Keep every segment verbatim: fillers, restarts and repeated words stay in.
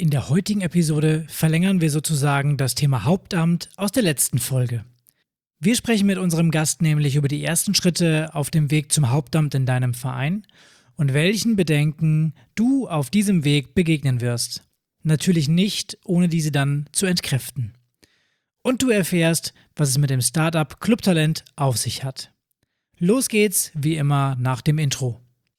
In der heutigen Episode verlängern wir sozusagen das Thema Hauptamt aus der letzten Folge. Wir sprechen mit unserem Gast nämlich über die ersten Schritte auf dem Weg zum Hauptamt in deinem Verein und welchen Bedenken du auf diesem Weg begegnen wirst. Natürlich nicht, ohne diese dann zu entkräften. Und du erfährst, was es mit dem Startup Clubtalent auf sich hat. Los geht's, wie immer, nach dem Intro.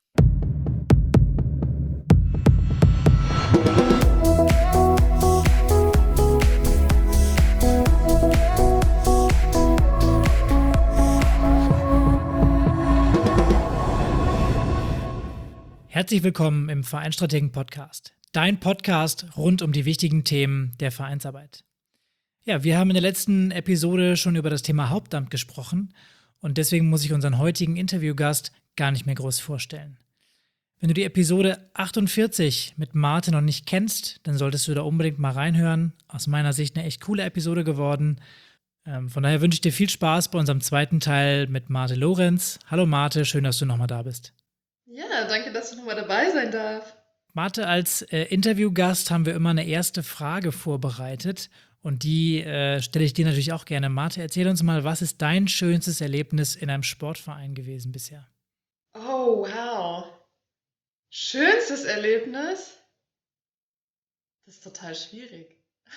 Herzlich willkommen im Vereinsstrategen-Podcast, dein Podcast rund um die wichtigen Themen der Vereinsarbeit. Ja, wir haben in der letzten Episode schon über das Thema Hauptamt gesprochen und deswegen muss ich unseren heutigen Interviewgast gar nicht mehr groß vorstellen. Wenn du die Episode achtundvierzig mit Marte noch nicht kennst, dann solltest du da unbedingt mal reinhören. Aus meiner Sicht eine echt coole Episode geworden. Ähm, von daher wünsche ich dir viel Spaß bei unserem zweiten Teil mit Marte Lorenz. Hallo Marte, schön, dass du nochmal da bist. Ja, danke, dass ich nochmal dabei sein darf. Marte, als äh, Interviewgast haben wir immer eine erste Frage vorbereitet und die äh, stelle ich dir natürlich auch gerne. Marte, erzähl uns mal, was ist dein schönstes Erlebnis in einem Sportverein gewesen bisher? Oh, wow. Schönstes Erlebnis? Das ist total schwierig.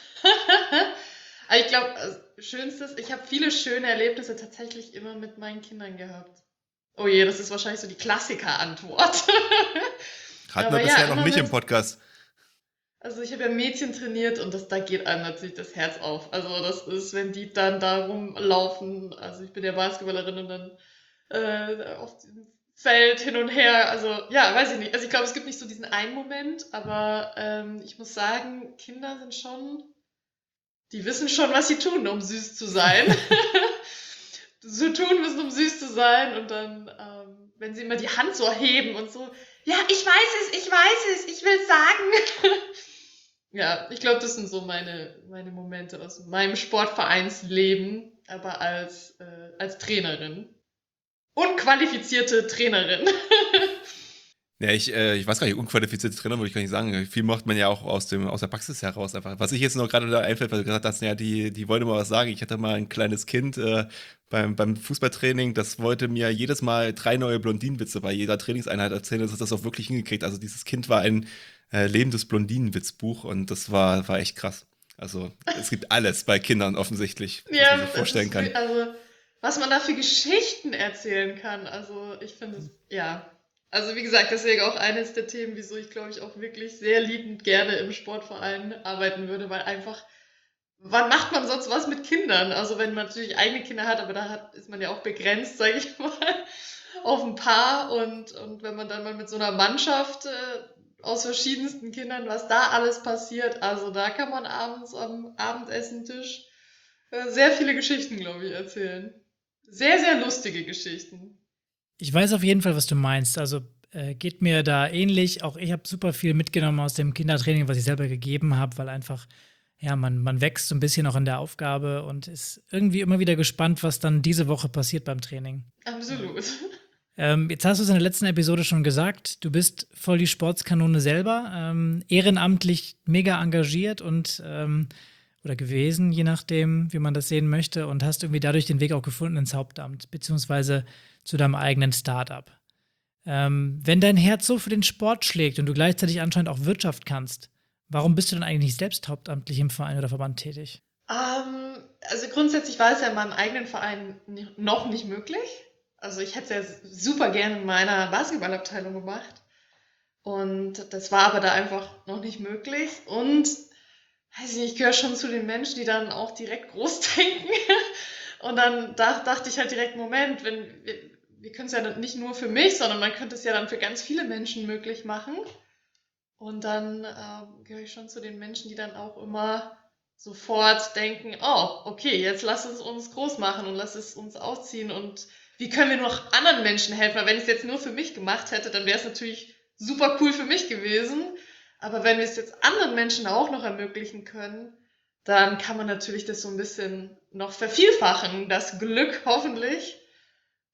Ich glaube, schönstes, ich habe viele schöne Erlebnisse tatsächlich immer mit meinen Kindern gehabt. Oh je, das ist wahrscheinlich so die Klassiker-Antwort. Hatten wir bisher ja, noch nicht im Podcast. Also ich habe ja Mädchen trainiert und das, da geht einem natürlich das Herz auf. Also das ist, wenn die dann da rumlaufen, also ich bin ja Basketballerin und dann äh, auf dem Feld hin und her, also ja, weiß ich nicht. Also ich glaube, es gibt nicht so diesen einen Moment, aber ähm, ich muss sagen, Kinder sind schon, die wissen schon, was sie tun, um süß zu sein. so tun müssen, um süß zu sein und dann, ähm, wenn sie immer die Hand so heben und so, ja, ich weiß es, ich weiß es, ich will es sagen. Ja, ich glaube, das sind so meine, meine Momente aus meinem Sportvereinsleben, aber als, äh, als Trainerin. Unqualifizierte Trainerin. Ja, ich, äh, ich weiß gar nicht, unqualifizierte Trainer würde ich gar nicht sagen. Viel macht man ja auch aus, dem, aus der Praxis heraus einfach. Was ich jetzt noch gerade da einfällt, weil du gesagt hast, ja, die, die wollte mal was sagen. Ich hatte mal ein kleines Kind äh, beim, beim Fußballtraining, das wollte mir jedes Mal drei neue Blondinenwitze bei jeder Trainingseinheit erzählen. Das hat das auch wirklich hingekriegt. Also dieses Kind war ein äh, lebendes Blondinenwitzbuch und das war, war echt krass. Also es gibt alles bei Kindern offensichtlich, was ja, man sich vorstellen kann. Also was man da für Geschichten erzählen kann. Also ich finde es, ja... Also wie gesagt, deswegen auch eines der Themen, wieso ich, glaube ich, auch wirklich sehr liebend gerne im Sportverein arbeiten würde, weil einfach, wann macht man sonst was mit Kindern? Also wenn man natürlich eigene Kinder hat, aber da hat, ist man ja auch begrenzt, sage ich mal, auf ein Paar. Und, und wenn man dann mal mit so einer Mannschaft äh, aus verschiedensten Kindern, was da alles passiert, also da kann man abends am Abendessentisch äh, sehr viele Geschichten, glaube ich, erzählen. Sehr, sehr lustige Geschichten. Ich weiß auf jeden Fall, was du meinst. Also äh, geht mir da ähnlich. Auch ich habe super viel mitgenommen aus dem Kindertraining, was ich selber gegeben habe, weil einfach, ja, man, man wächst so ein bisschen auch in der Aufgabe und ist irgendwie immer wieder gespannt, was dann diese Woche passiert beim Training. Absolut. Ähm, jetzt hast du es in der letzten Episode schon gesagt, du bist voll die Sportskanone selber, ähm, ehrenamtlich mega engagiert und ähm, oder gewesen, je nachdem, wie man das sehen möchte, und hast irgendwie dadurch den Weg auch gefunden ins Hauptamt, beziehungsweise zu deinem eigenen Startup. Ähm, wenn dein Herz so für den Sport schlägt und du gleichzeitig anscheinend auch Wirtschaft kannst, warum bist du dann eigentlich nicht selbst hauptamtlich im Verein oder Verband tätig? Ähm, also grundsätzlich war es ja in meinem eigenen Verein nicht, noch nicht möglich. Also ich hätte es ja super gerne in meiner Basketballabteilung gemacht. Und das war aber da einfach noch nicht möglich. Und weiß ich nicht, ich gehöre schon zu den Menschen, die dann auch direkt groß denken. Und dann da, dachte ich halt direkt, Moment, wenn wir, wir können es ja nicht nur für mich, sondern man könnte es ja dann für ganz viele Menschen möglich machen. Und dann äh, gehöre ich schon zu den Menschen, die dann auch immer sofort denken, oh, okay, jetzt lass es uns groß machen und lass es uns ausziehen und wie können wir noch anderen Menschen helfen? Weil wenn ich es jetzt nur für mich gemacht hätte, dann wäre es natürlich super cool für mich gewesen. Aber wenn wir es jetzt anderen Menschen auch noch ermöglichen können, dann kann man natürlich das so ein bisschen noch vervielfachen, das Glück hoffentlich.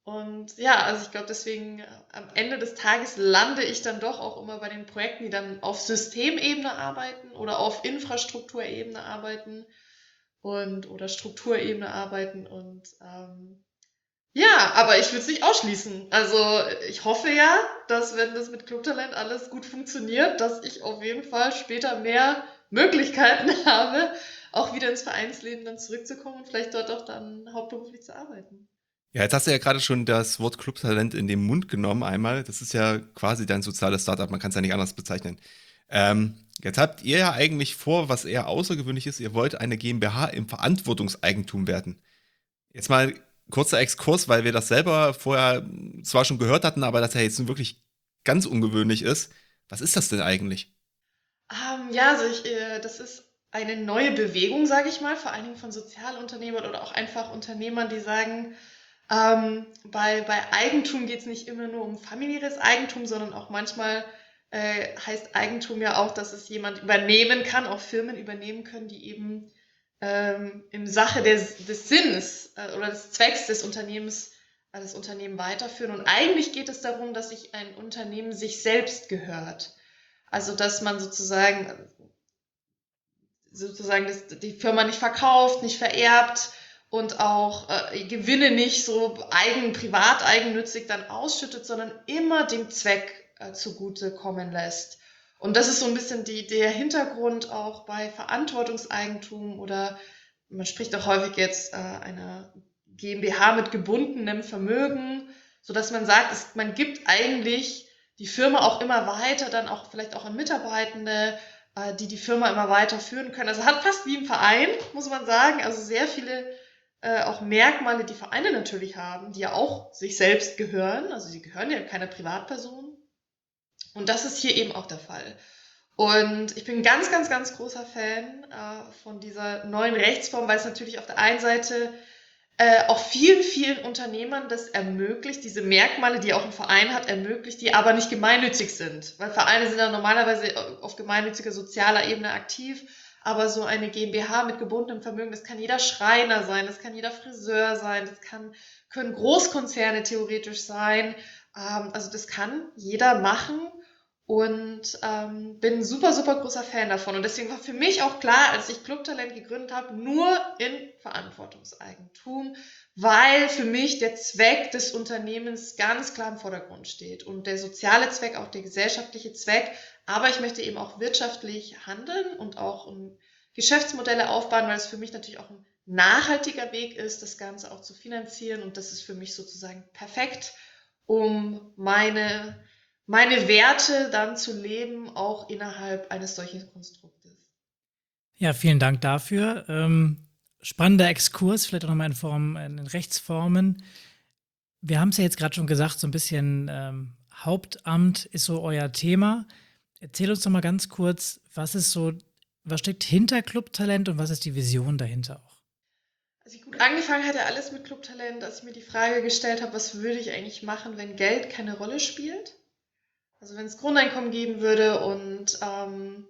Und ja, also ich glaube, deswegen äh, am Ende des Tages lande ich dann doch auch immer bei den Projekten, die dann auf Systemebene arbeiten oder auf Infrastrukturebene arbeiten und oder Strukturebene arbeiten. Und ähm, ja, aber ich würde es nicht ausschließen. Also ich hoffe ja, dass wenn das mit Clubtalent alles gut funktioniert, dass ich auf jeden Fall später mehr Möglichkeiten habe, auch wieder ins Vereinsleben dann zurückzukommen und vielleicht dort auch dann hauptberuflich zu arbeiten. Ja, jetzt hast du ja gerade schon das Wort Clubtalent in den Mund genommen einmal. Das ist ja quasi dein soziales Startup, man kann es ja nicht anders bezeichnen. Ähm, jetzt habt ihr ja eigentlich vor, was eher außergewöhnlich ist, ihr wollt eine GmbH im Verantwortungseigentum werden. Jetzt mal kurzer Exkurs, weil wir das selber vorher zwar schon gehört hatten, aber das ja jetzt nun wirklich ganz ungewöhnlich ist. Was ist das denn eigentlich? Ähm, ja, also ich, äh, das ist eine neue Bewegung, sage ich mal, vor allen Dingen von Sozialunternehmern oder auch einfach Unternehmern, die sagen, ähm, bei, bei Eigentum geht es nicht immer nur um familiäres Eigentum, sondern auch manchmal äh, heißt Eigentum ja auch, dass es jemand übernehmen kann, auch Firmen übernehmen können, die eben ähm, im Sache des, des Sinns äh, oder des Zwecks des Unternehmens äh, das Unternehmen weiterführen. Und eigentlich geht es darum, dass sich ein Unternehmen sich selbst gehört. Also dass man sozusagen sozusagen das, die Firma nicht verkauft, nicht vererbt und auch äh, Gewinne nicht so eigen, privat eigennützig dann ausschüttet, sondern immer dem Zweck äh, zugute kommen lässt. Und das ist so ein bisschen die, der Hintergrund auch bei Verantwortungseigentum oder man spricht auch häufig jetzt äh, einer GmbH mit gebundenem Vermögen, sodass man sagt, es, man gibt eigentlich die Firma auch immer weiter, dann auch vielleicht auch an Mitarbeitende, äh, die die Firma immer weiter führen können. Also hat fast wie ein Verein, muss man sagen. Also sehr viele äh, auch Merkmale, die Vereine natürlich haben, die ja auch sich selbst gehören. Also sie gehören ja keiner Privatperson. Und das ist hier eben auch der Fall. Und ich bin ein ganz, ganz, ganz großer Fan äh, von dieser neuen Rechtsform, weil es natürlich auf der einen Seite äh, auch vielen, vielen Unternehmern das ermöglicht, diese Merkmale, die auch ein Verein hat, ermöglicht, die aber nicht gemeinnützig sind. Weil Vereine sind ja normalerweise auf gemeinnütziger sozialer Ebene aktiv, aber so eine GmbH mit gebundenem Vermögen, das kann jeder Schreiner sein, das kann jeder Friseur sein, das kann, können Großkonzerne theoretisch sein. Ähm, also das kann jeder machen und ähm, bin ein super, super großer Fan davon. Und deswegen war für mich auch klar, als ich Clubtalent gegründet habe, nur in Verantwortungseigentum, weil für mich der Zweck des Unternehmens ganz klar im Vordergrund steht und der soziale Zweck, auch der gesellschaftliche Zweck. Aber ich möchte eben auch wirtschaftlich handeln und auch um Geschäftsmodelle aufbauen, weil es für mich natürlich auch ein nachhaltiger Weg ist, das Ganze auch zu finanzieren. Und das ist für mich sozusagen perfekt, um meine meine Werte dann zu leben, auch innerhalb eines solchen Konstruktes. Ja, vielen Dank dafür. Ähm, spannender Exkurs, vielleicht auch nochmal in Form, in Rechtsformen. Wir haben es ja jetzt gerade schon gesagt, so ein bisschen ähm, Hauptamt ist so euer Thema. Erzähl uns doch mal ganz kurz, was ist so, was steckt hinter Clubtalent und was ist die Vision dahinter auch? Als ich gut angefangen hatte, alles mit Clubtalent, als ich mir die Frage gestellt habe, was würde ich eigentlich machen, wenn Geld keine Rolle spielt? Also wenn es Grundeinkommen geben würde und ähm,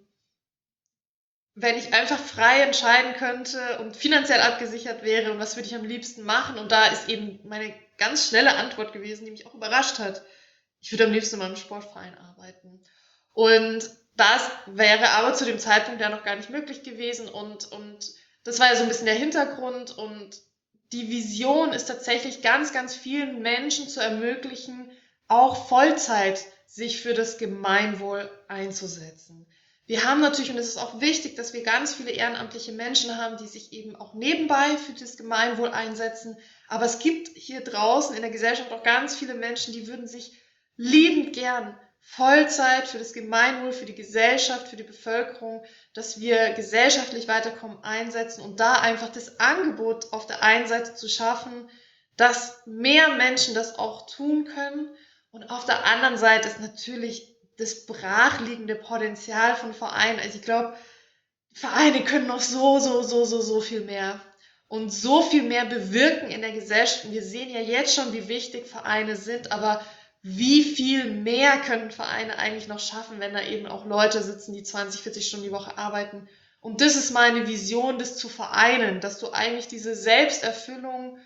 wenn ich einfach frei entscheiden könnte und finanziell abgesichert wäre und was würde ich am liebsten machen? Und da ist eben meine ganz schnelle Antwort gewesen, die mich auch überrascht hat. Ich würde am liebsten in meinem Sportverein arbeiten. Und das wäre aber zu dem Zeitpunkt ja noch gar nicht möglich gewesen. Und, und das war ja so ein bisschen der Hintergrund. Und die Vision ist tatsächlich ganz, ganz vielen Menschen zu ermöglichen, auch Vollzeit sich für das Gemeinwohl einzusetzen. Wir haben natürlich, und es ist auch wichtig, dass wir ganz viele ehrenamtliche Menschen haben, die sich eben auch nebenbei für das Gemeinwohl einsetzen. Aber es gibt hier draußen in der Gesellschaft auch ganz viele Menschen, die würden sich liebend gern Vollzeit für das Gemeinwohl, für die Gesellschaft, für die Bevölkerung, dass wir gesellschaftlich weiterkommen, einsetzen und da einfach das Angebot auf der einen Seite zu schaffen, dass mehr Menschen das auch tun können und auf der anderen Seite ist natürlich das brachliegende Potenzial von Vereinen. Also ich glaube, Vereine können noch so, so, so, so, so viel mehr und so viel mehr bewirken in der Gesellschaft. Und wir sehen ja jetzt schon, wie wichtig Vereine sind, aber wie viel mehr können Vereine eigentlich noch schaffen, wenn da eben auch Leute sitzen, die zwanzig, vierzig Stunden die Woche arbeiten. Und das ist meine Vision, das zu vereinen, dass du eigentlich diese Selbsterfüllung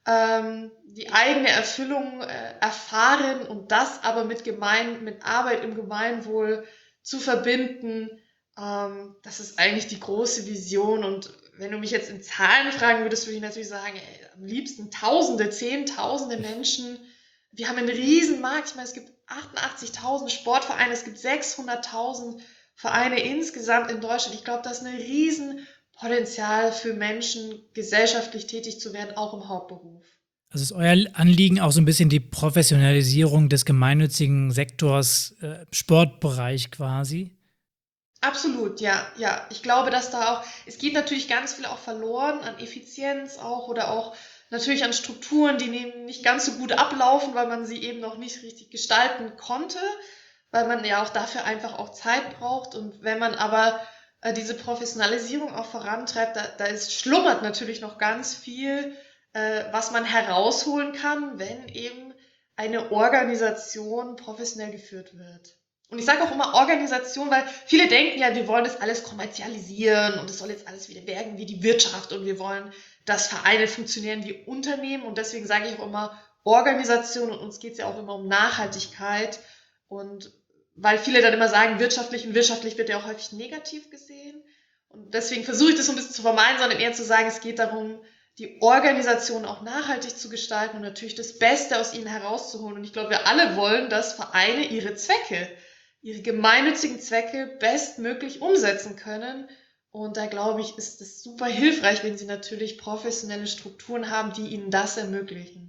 ähm, die eigene Erfüllung äh, erfahren und das aber mit, Gemein mit Arbeit im Gemeinwohl zu verbinden, ähm, das ist eigentlich die große Vision. Und wenn du mich jetzt in Zahlen fragen würdest, würde ich natürlich sagen, ey, am liebsten Tausende, Zehntausende Menschen. Wir haben einen riesen Markt. Ich meine, es gibt achtundachtzigtausend Sportvereine, es gibt sechshunderttausend Vereine insgesamt in Deutschland. Ich glaube, das ist ein riesen Potenzial für Menschen, gesellschaftlich tätig zu werden, auch im Hauptberuf. Also ist euer Anliegen auch so ein bisschen die Professionalisierung des gemeinnützigen Sektors, äh, Sportbereich quasi? Absolut, ja, ja. Ich glaube, dass da auch, es geht natürlich ganz viel auch verloren an Effizienz auch oder auch natürlich an Strukturen, die nicht ganz so gut ablaufen, weil man sie eben noch nicht richtig gestalten konnte, weil man ja auch dafür einfach auch Zeit braucht. Und wenn man aber äh, diese Professionalisierung auch vorantreibt, da, da ist, schlummert natürlich noch ganz viel, äh, was man herausholen kann, wenn eben eine Organisation professionell geführt wird. Und ich sage auch immer Organisation, weil viele denken ja, wir wollen das alles kommerzialisieren und es soll jetzt alles wieder werden wie die Wirtschaft und wir wollen, dass Vereine funktionieren wie Unternehmen und deswegen sage ich auch immer Organisation und uns geht es ja auch immer um Nachhaltigkeit und weil viele dann immer sagen, wirtschaftlich und wirtschaftlich wird ja auch häufig negativ gesehen und deswegen versuche ich das so ein bisschen zu vermeiden, sondern eher zu sagen, es geht darum, die Organisation auch nachhaltig zu gestalten und natürlich das Beste aus ihnen herauszuholen und ich glaube, wir alle wollen, dass Vereine ihre Zwecke ihre gemeinnützigen Zwecke bestmöglich umsetzen können. Und da glaube ich, ist es super hilfreich, wenn sie natürlich professionelle Strukturen haben, die ihnen das ermöglichen.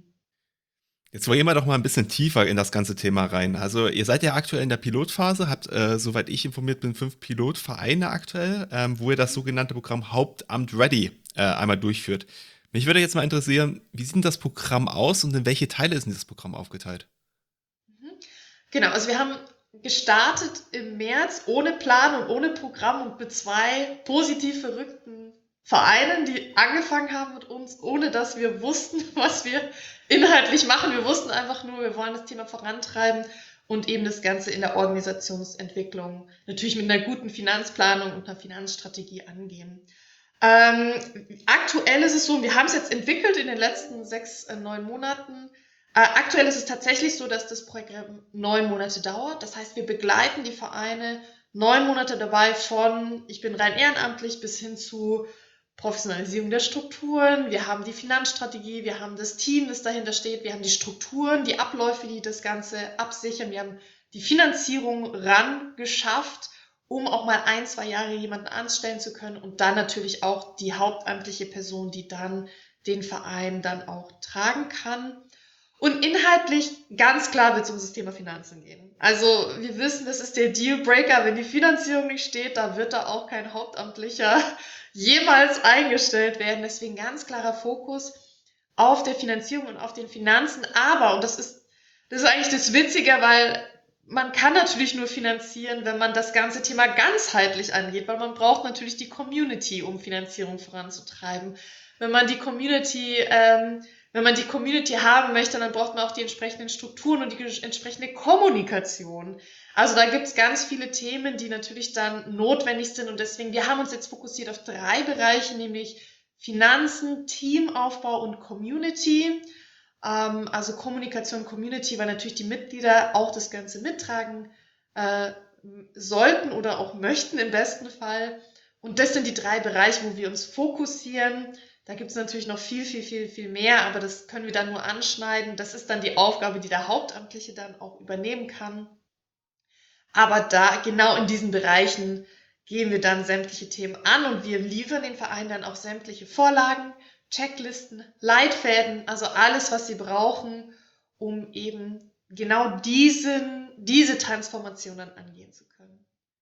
Jetzt wollen wir doch mal ein bisschen tiefer in das ganze Thema rein. Also ihr seid ja aktuell in der Pilotphase, habt, äh, soweit ich informiert bin, fünf Pilotvereine aktuell, ähm, wo ihr das sogenannte Programm Hauptamt Ready äh, einmal durchführt. Mich würde jetzt mal interessieren, wie sieht denn das Programm aus und in welche Teile ist denn dieses Programm aufgeteilt? Genau, also wir haben gestartet im März ohne Plan und ohne Programm und mit zwei positiv verrückten Vereinen, die angefangen haben mit uns, ohne dass wir wussten, was wir inhaltlich machen. Wir wussten einfach nur, wir wollen das Thema vorantreiben und eben das Ganze in der Organisationsentwicklung natürlich mit einer guten Finanzplanung und einer Finanzstrategie angehen. Ähm, aktuell ist es so, wir haben es jetzt entwickelt in den letzten sechs, äh, neun Monaten. Aktuell ist es tatsächlich so, dass das Projekt neun Monate dauert. Das heißt, wir begleiten die Vereine neun Monate dabei von, ich bin rein ehrenamtlich, bis hin zu Professionalisierung der Strukturen. Wir haben die Finanzstrategie, wir haben das Team, das dahinter steht, wir haben die Strukturen, die Abläufe, die das Ganze absichern. Wir haben die Finanzierung ran geschafft, um auch mal ein, zwei Jahre jemanden anstellen zu können und dann natürlich auch die hauptamtliche Person, die dann den Verein dann auch tragen kann. Und inhaltlich ganz klar wird es um das Thema Finanzen gehen. Also wir wissen, das ist der Dealbreaker. Wenn die Finanzierung nicht steht, da wird da auch kein Hauptamtlicher jemals eingestellt werden. Deswegen ganz klarer Fokus auf der Finanzierung und auf den Finanzen. Aber, und das ist, das ist eigentlich das Witzige, weil man kann natürlich nur finanzieren, wenn man das ganze Thema ganzheitlich angeht, weil man braucht natürlich die Community, um Finanzierung voranzutreiben. Wenn man die Community... Ähm, Wenn man die Community haben möchte, dann braucht man auch die entsprechenden Strukturen und die entsprechende Kommunikation. Also da gibt es ganz viele Themen, die natürlich dann notwendig sind und deswegen, wir haben uns jetzt fokussiert auf drei Bereiche, nämlich Finanzen, Teamaufbau und Community. Ähm, also Kommunikation, Community, weil natürlich die Mitglieder auch das Ganze mittragen äh, sollten oder auch möchten im besten Fall. Und das sind die drei Bereiche, wo wir uns fokussieren. Da gibt es natürlich noch viel, viel, viel, viel mehr, aber das können wir dann nur anschneiden. Das ist dann die Aufgabe, die der Hauptamtliche dann auch übernehmen kann. Aber da, genau in diesen Bereichen, gehen wir dann sämtliche Themen an und wir liefern den Verein dann auch sämtliche Vorlagen, Checklisten, Leitfäden, also alles, was sie brauchen, um eben genau diesen, diese Transformation dann angehen zu können.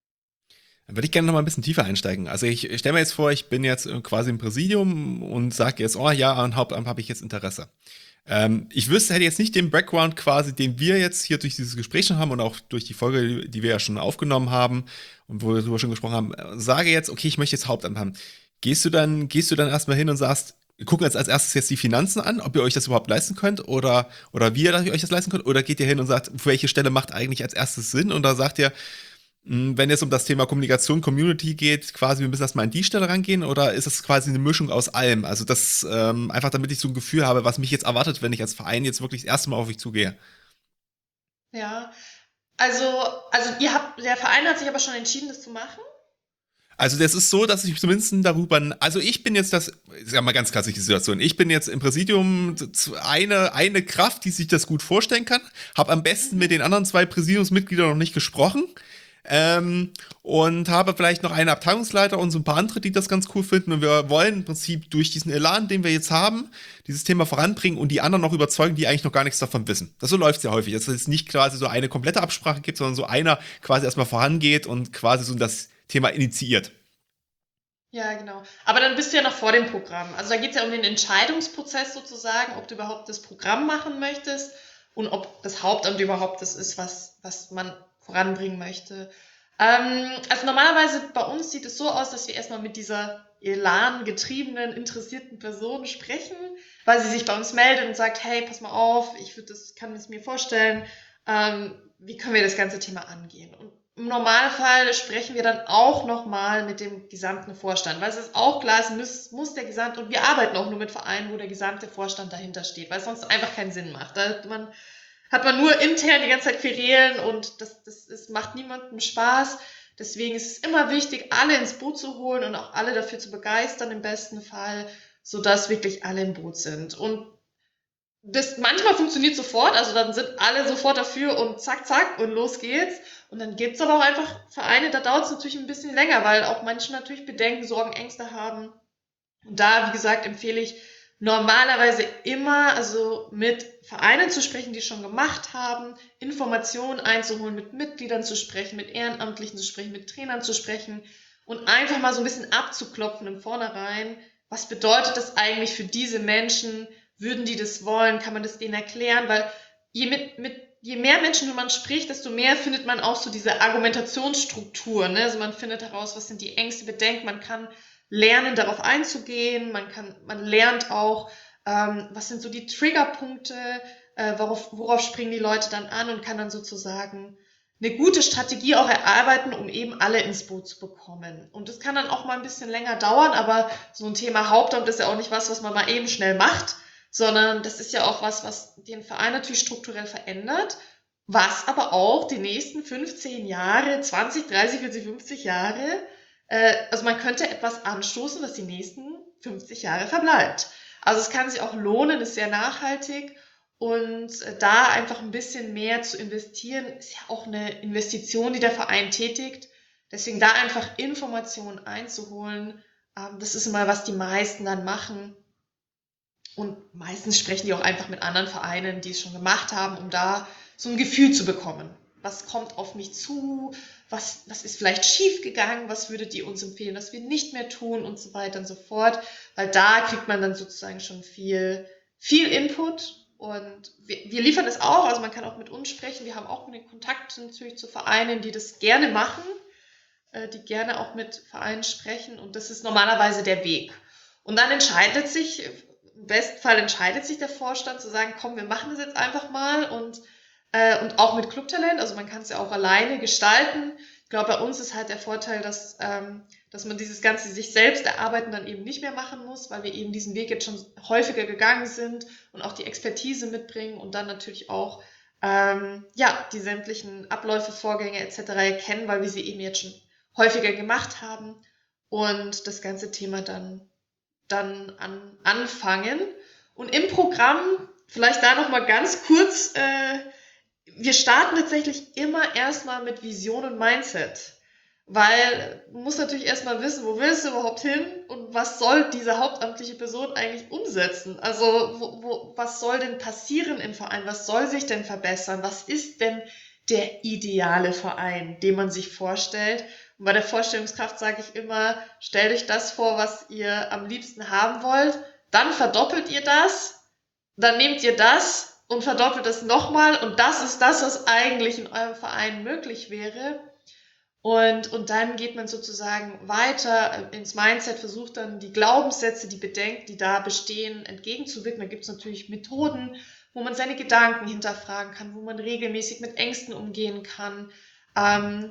Dann würde ich gerne noch mal ein bisschen tiefer einsteigen. Also ich, ich stelle mir jetzt vor, ich bin jetzt quasi im Präsidium und sage jetzt, oh ja, an Hauptamt habe ich jetzt Interesse. Ähm, ich wüsste, hätte jetzt nicht den Background quasi, den wir jetzt hier durch dieses Gespräch schon haben und auch durch die Folge, die wir ja schon aufgenommen haben und wo wir darüber schon gesprochen haben, sage jetzt, okay, ich möchte jetzt Hauptamt haben. Gehst du dann, gehst du dann erstmal hin und sagst, wir gucken jetzt als erstes jetzt die Finanzen an, ob ihr euch das überhaupt leisten könnt oder, oder wie ihr euch das leisten könnt, oder geht ihr hin und sagt, für welche Stelle macht eigentlich als erstes Sinn, und da sagt ihr, Mm, Wenn es um das Thema Kommunikation, Community geht, quasi, wir müssen erstmal an die Stelle rangehen oder ist es quasi eine Mischung aus allem? Also das ähm, einfach, damit ich so ein Gefühl habe, was mich jetzt erwartet, wenn ich als Verein jetzt wirklich das erste Mal auf euch zugehe. Ja, also, also ihr habt, der Verein hat sich aber schon entschieden, das zu machen. Also das ist so, dass ich zumindest darüber, also ich bin jetzt das, ist ja mal ganz klassische Situation, ich bin jetzt im Präsidium z- eine, eine Kraft, die sich das gut vorstellen kann, habe am besten mit Mhm. den anderen zwei Präsidiumsmitgliedern noch nicht gesprochen ähm, und habe vielleicht noch einen Abteilungsleiter und so ein paar andere, die das ganz cool finden und wir wollen im Prinzip durch diesen Elan, den wir jetzt haben, dieses Thema voranbringen und die anderen noch überzeugen, die eigentlich noch gar nichts davon wissen. Das so läuft es ja häufig, dass es nicht quasi so eine komplette Absprache gibt, sondern so einer quasi erstmal vorangeht und quasi so das Thema initiiert. Ja, genau. Aber dann bist du ja noch vor dem Programm. Also da geht es ja um den Entscheidungsprozess sozusagen, ob du überhaupt das Programm machen möchtest und ob das Hauptamt überhaupt das ist, was, was man voranbringen möchte. Ähm, also normalerweise bei uns sieht es so aus, dass wir erstmal mit dieser Elan getriebenen, interessierten Person sprechen, weil sie sich bei uns meldet und sagt, hey, pass mal auf, ich würde das, kann es mir vorstellen, ähm, wie können wir das ganze Thema angehen? Und im Normalfall sprechen wir dann auch nochmal mit dem gesamten Vorstand, weil es ist auch klar, es muss, muss der gesamte, und wir arbeiten auch nur mit Vereinen, wo der gesamte Vorstand dahinter steht, weil es sonst einfach keinen Sinn macht. Da hat man, hat man nur intern die ganze Zeit Querelen und das, das ist, macht niemandem Spaß. Deswegen ist es immer wichtig, alle ins Boot zu holen und auch alle dafür zu begeistern im besten Fall, sodass wirklich alle im Boot sind. Und das manchmal funktioniert sofort, also dann sind alle sofort dafür und zack, zack und los geht's. Und dann gibt's aber auch einfach Vereine, da dauert es natürlich ein bisschen länger, weil auch manche natürlich Bedenken, Sorgen, Ängste haben. Und da, wie gesagt, empfehle ich normalerweise immer, also mit Vereinen zu sprechen, die es schon gemacht haben, Informationen einzuholen, mit Mitgliedern zu sprechen, mit Ehrenamtlichen zu sprechen, mit Trainern zu sprechen und einfach mal so ein bisschen abzuklopfen im Vornherein. Was bedeutet das eigentlich für diese Menschen? Würden die das wollen? Kann man das denen erklären? Weil je, mit, mit, je mehr Menschen man spricht, desto mehr findet man auch so diese Argumentationsstruktur. Ne? Also man findet heraus, was sind die Ängste, Bedenken. Man kann lernen, darauf einzugehen. Man kann, man lernt auch, ähm, was sind so die Triggerpunkte, äh, worauf, worauf springen die Leute dann an und kann dann sozusagen eine gute Strategie auch erarbeiten, um eben alle ins Boot zu bekommen. Und das kann dann auch mal ein bisschen länger dauern, aber so ein Thema Hauptamt ist ja auch nicht was, was man mal eben schnell macht, sondern das ist ja auch was, was den Verein natürlich strukturell verändert, was aber auch die nächsten fünfzehn Jahre, zwanzig, dreißig, vierzig, fünfzig Jahre, äh, also man könnte etwas anstoßen, was die nächsten fünfzig Jahre verbleibt. Also es kann sich auch lohnen, ist sehr nachhaltig und äh, da einfach ein bisschen mehr zu investieren, ist ja auch eine Investition, die der Verein tätigt. Deswegen da einfach Informationen einzuholen, ähm, das ist immer, was die meisten dann machen. Und meistens sprechen die auch einfach mit anderen Vereinen, die es schon gemacht haben, um da so ein Gefühl zu bekommen. Was kommt auf mich zu? Was, was ist vielleicht schief gegangen? Was würdet ihr uns empfehlen, dass wir nicht mehr tun und so weiter und so fort? Weil da kriegt man dann sozusagen schon viel, viel Input und wir, wir liefern es auch. Also man kann auch mit uns sprechen. Wir haben auch den Kontakt natürlich zu Vereinen, die das gerne machen, äh, die gerne auch mit Vereinen sprechen und das ist normalerweise der Weg. Und dann entscheidet sich, im besten Fall entscheidet sich der Vorstand zu sagen, komm, wir machen das jetzt einfach mal und, äh, und auch mit Clubtalent, also man kann es ja auch alleine gestalten. Ich glaube, bei uns ist halt der Vorteil, dass, ähm, dass man dieses ganze sich selbst erarbeiten dann eben nicht mehr machen muss, weil wir eben diesen Weg jetzt schon häufiger gegangen sind und auch die Expertise mitbringen und dann natürlich auch ähm, ja, die sämtlichen Abläufe, Vorgänge et cetera erkennen, weil wir sie eben jetzt schon häufiger gemacht haben und das ganze Thema dann, dann an, anfangen. Und im Programm, vielleicht da nochmal ganz kurz, äh, wir starten tatsächlich immer erstmal mit Vision und Mindset. Weil du musst natürlich erstmal wissen, wo willst du überhaupt hin und was soll diese hauptamtliche Person eigentlich umsetzen? Also, wo, wo, was soll denn passieren im Verein? Was soll sich denn verbessern? Was ist denn der ideale Verein, den man sich vorstellt? Und bei der Vorstellungskraft sage ich immer, stellt euch das vor, was ihr am liebsten haben wollt, dann verdoppelt ihr das, dann nehmt ihr das und verdoppelt es nochmal und das ist das, was eigentlich in eurem Verein möglich wäre. Und, und dann geht man sozusagen weiter ins Mindset, versucht dann die Glaubenssätze, die Bedenken, die da bestehen, entgegenzuwirken. Da gibt es natürlich Methoden, wo man seine Gedanken hinterfragen kann, wo man regelmäßig mit Ängsten umgehen kann. Ähm,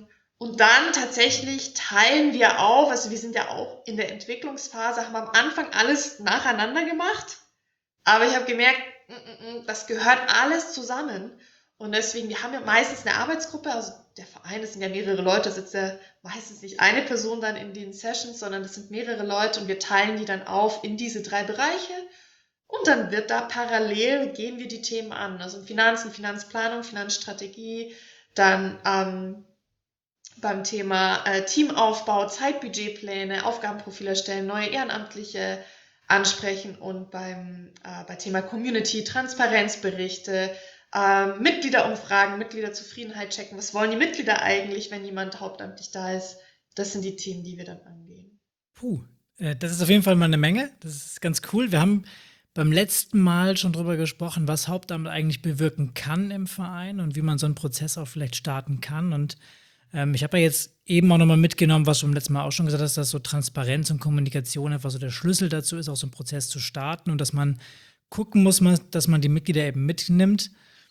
Und dann tatsächlich teilen wir auf, also wir sind ja auch in der Entwicklungsphase, haben am Anfang alles nacheinander gemacht, aber ich habe gemerkt, das gehört alles zusammen. Und deswegen, wir haben ja meistens eine Arbeitsgruppe, also der Verein, das sind ja mehrere Leute, da sitzt ja meistens nicht eine Person dann in den Sessions, sondern das sind mehrere Leute und wir teilen die dann auf in diese drei Bereiche und dann wird da parallel, gehen wir die Themen an, also Finanzen, Finanzplanung, Finanzstrategie, dann ähm, beim Thema äh, Teamaufbau, Zeitbudgetpläne, Aufgabenprofile erstellen, neue Ehrenamtliche ansprechen und beim äh, bei Thema Community, Transparenzberichte, äh, Mitgliederumfragen, Mitgliederzufriedenheit checken. Was wollen die Mitglieder eigentlich, wenn jemand hauptamtlich da ist? Das sind die Themen, die wir dann angehen. Puh, äh, das ist auf jeden Fall mal eine Menge. Das ist ganz cool. Wir haben beim letzten Mal schon drüber gesprochen, was Hauptamt eigentlich bewirken kann im Verein und wie man so einen Prozess auch vielleicht starten kann. Und ähm, ich habe ja jetzt eben auch nochmal mitgenommen, was du beim letzten Mal auch schon gesagt hast, dass so Transparenz und Kommunikation einfach so der Schlüssel dazu ist, auch so einen Prozess zu starten und dass man gucken muss, dass man die Mitglieder eben mitnimmt.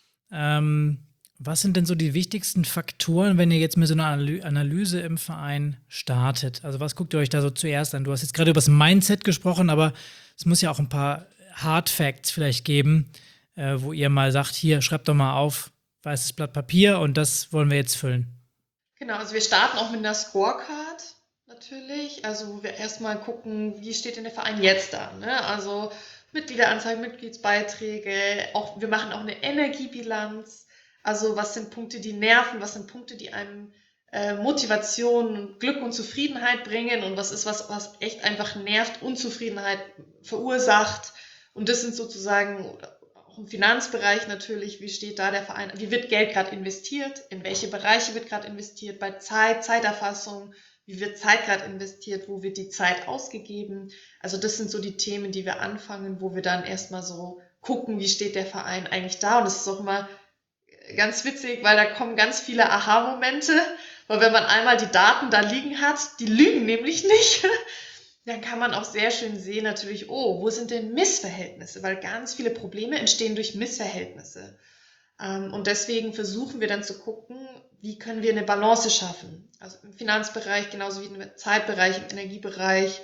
Ähm, was sind denn so die wichtigsten Faktoren, wenn ihr jetzt mit so einer Analyse im Verein startet? Also was guckt ihr euch da so zuerst an? Du hast jetzt gerade über das Mindset gesprochen, aber es muss ja auch ein paar Hard Facts vielleicht geben, äh, wo ihr mal sagt, hier, schreibt doch mal auf, weißes Blatt Papier und das wollen wir jetzt füllen. Genau, also wir starten auch mit einer Scorecard natürlich, also wo wir erstmal gucken, wie steht denn der Verein jetzt da, ne? Also Mitgliederanzahl, Mitgliedsbeiträge, auch, wir machen auch eine Energiebilanz, also was sind Punkte, die nerven, was sind Punkte, die einem äh, Motivation, Glück und Zufriedenheit bringen und was ist was, was echt einfach nervt, Unzufriedenheit verursacht und das sind sozusagen auch im Finanzbereich natürlich, wie steht da der Verein, wie wird Geld gerade investiert, in welche Bereiche wird gerade investiert, bei Zeit, Zeiterfassung, wie wird Zeit gerade investiert, wo wird die Zeit ausgegeben. Also das sind so die Themen, die wir anfangen, wo wir dann erstmal so gucken, wie steht der Verein eigentlich da. Und das ist auch immer ganz witzig, weil da kommen ganz viele Aha-Momente, weil wenn man einmal die Daten da liegen hat, die lügen nämlich nicht, dann kann man auch sehr schön sehen natürlich, oh, wo sind denn Missverhältnisse? Weil ganz viele Probleme entstehen durch Missverhältnisse. Und deswegen versuchen wir dann zu gucken, wie können wir eine Balance schaffen. Also im Finanzbereich, genauso wie im Zeitbereich, im Energiebereich,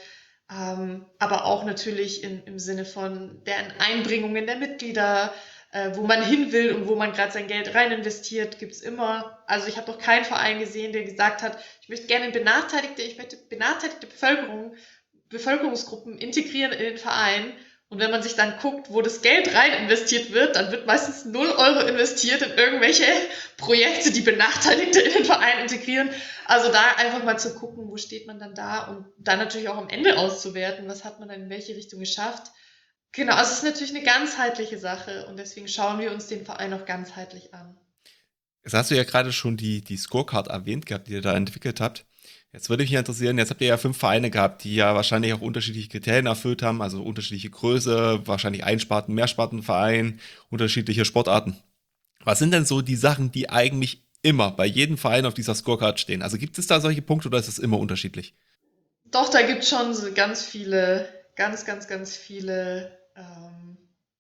aber auch natürlich in, im Sinne von deren Einbringungen der Mitglieder, wo man hin will und wo man gerade sein Geld rein investiert, gibt's immer. Also ich habe noch keinen Verein gesehen, der gesagt hat, ich möchte gerne benachteiligte, ich möchte benachteiligte Bevölkerung, Bevölkerungsgruppen integrieren in den Verein. Und wenn man sich dann guckt, wo das Geld rein investiert wird, dann wird meistens null Euro investiert in irgendwelche Projekte, die Benachteiligte in den Verein integrieren. Also da einfach mal zu gucken, wo steht man dann da und dann natürlich auch am Ende auszuwerten, was hat man dann in welche Richtung geschafft. Genau, also es ist natürlich eine ganzheitliche Sache und deswegen schauen wir uns den Verein auch ganzheitlich an. Jetzt hast du ja gerade schon die, die Scorecard erwähnt gehabt, die ihr da entwickelt habt. Jetzt würde mich interessieren, jetzt habt ihr ja fünf Vereine gehabt, die ja wahrscheinlich auch unterschiedliche Kriterien erfüllt haben, also unterschiedliche Größe, wahrscheinlich Einsparten, Mehrspartenverein, unterschiedliche Sportarten. Was sind denn so die Sachen, die eigentlich immer bei jedem Verein auf dieser Scorecard stehen? Also gibt es da solche Punkte oder ist es immer unterschiedlich? Doch, da gibt es schon so ganz viele, ganz, ganz, ganz viele, ähm,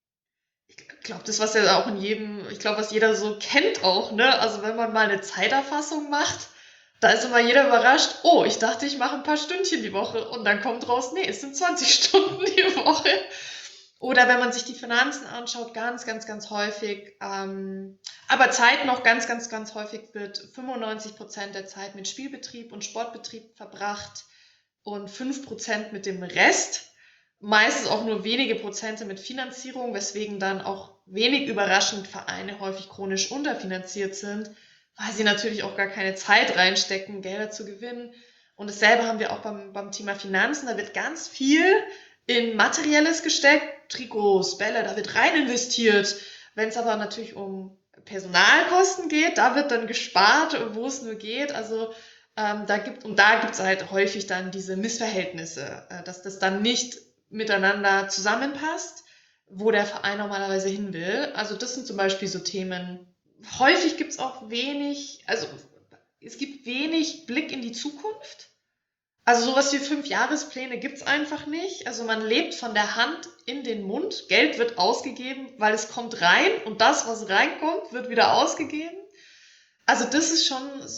ich glaube, das, was ja auch in jedem, ich glaube, was jeder so kennt auch, ne? Also wenn man mal eine Zeiterfassung macht, da ist immer jeder überrascht, oh, ich dachte, ich mache ein paar Stündchen die Woche und dann kommt raus, nee, es sind zwanzig Stunden die Woche. Oder wenn man sich die Finanzen anschaut, ganz, ganz, ganz häufig, ähm, aber Zeit noch ganz, ganz, ganz häufig wird fünfundneunzig Prozent der Zeit mit Spielbetrieb und Sportbetrieb verbracht und fünf Prozent mit dem Rest. Meistens auch nur wenige Prozente mit Finanzierung, weswegen dann auch wenig überraschend Vereine häufig chronisch unterfinanziert sind, weil sie natürlich auch gar keine Zeit reinstecken, Gelder zu gewinnen. Und dasselbe haben wir auch beim, beim Thema Finanzen. Da wird ganz viel in Materielles gesteckt, Trikots, Bälle, da wird rein investiert. Wenn es aber natürlich um Personalkosten geht, da wird dann gespart, wo es nur geht. Also ähm, da gibt und da gibt es halt häufig dann diese Missverhältnisse, äh, dass das dann nicht miteinander zusammenpasst, wo der Verein normalerweise hin will. Also das sind zum Beispiel so Themen. Häufig gibt es auch wenig, also es gibt wenig Blick in die Zukunft. Also sowas wie Fünfjahrespläne gibt es einfach nicht. Also man lebt von der Hand in den Mund. Geld wird ausgegeben, weil es kommt rein und das, was reinkommt, wird wieder ausgegeben. Also das ist schon so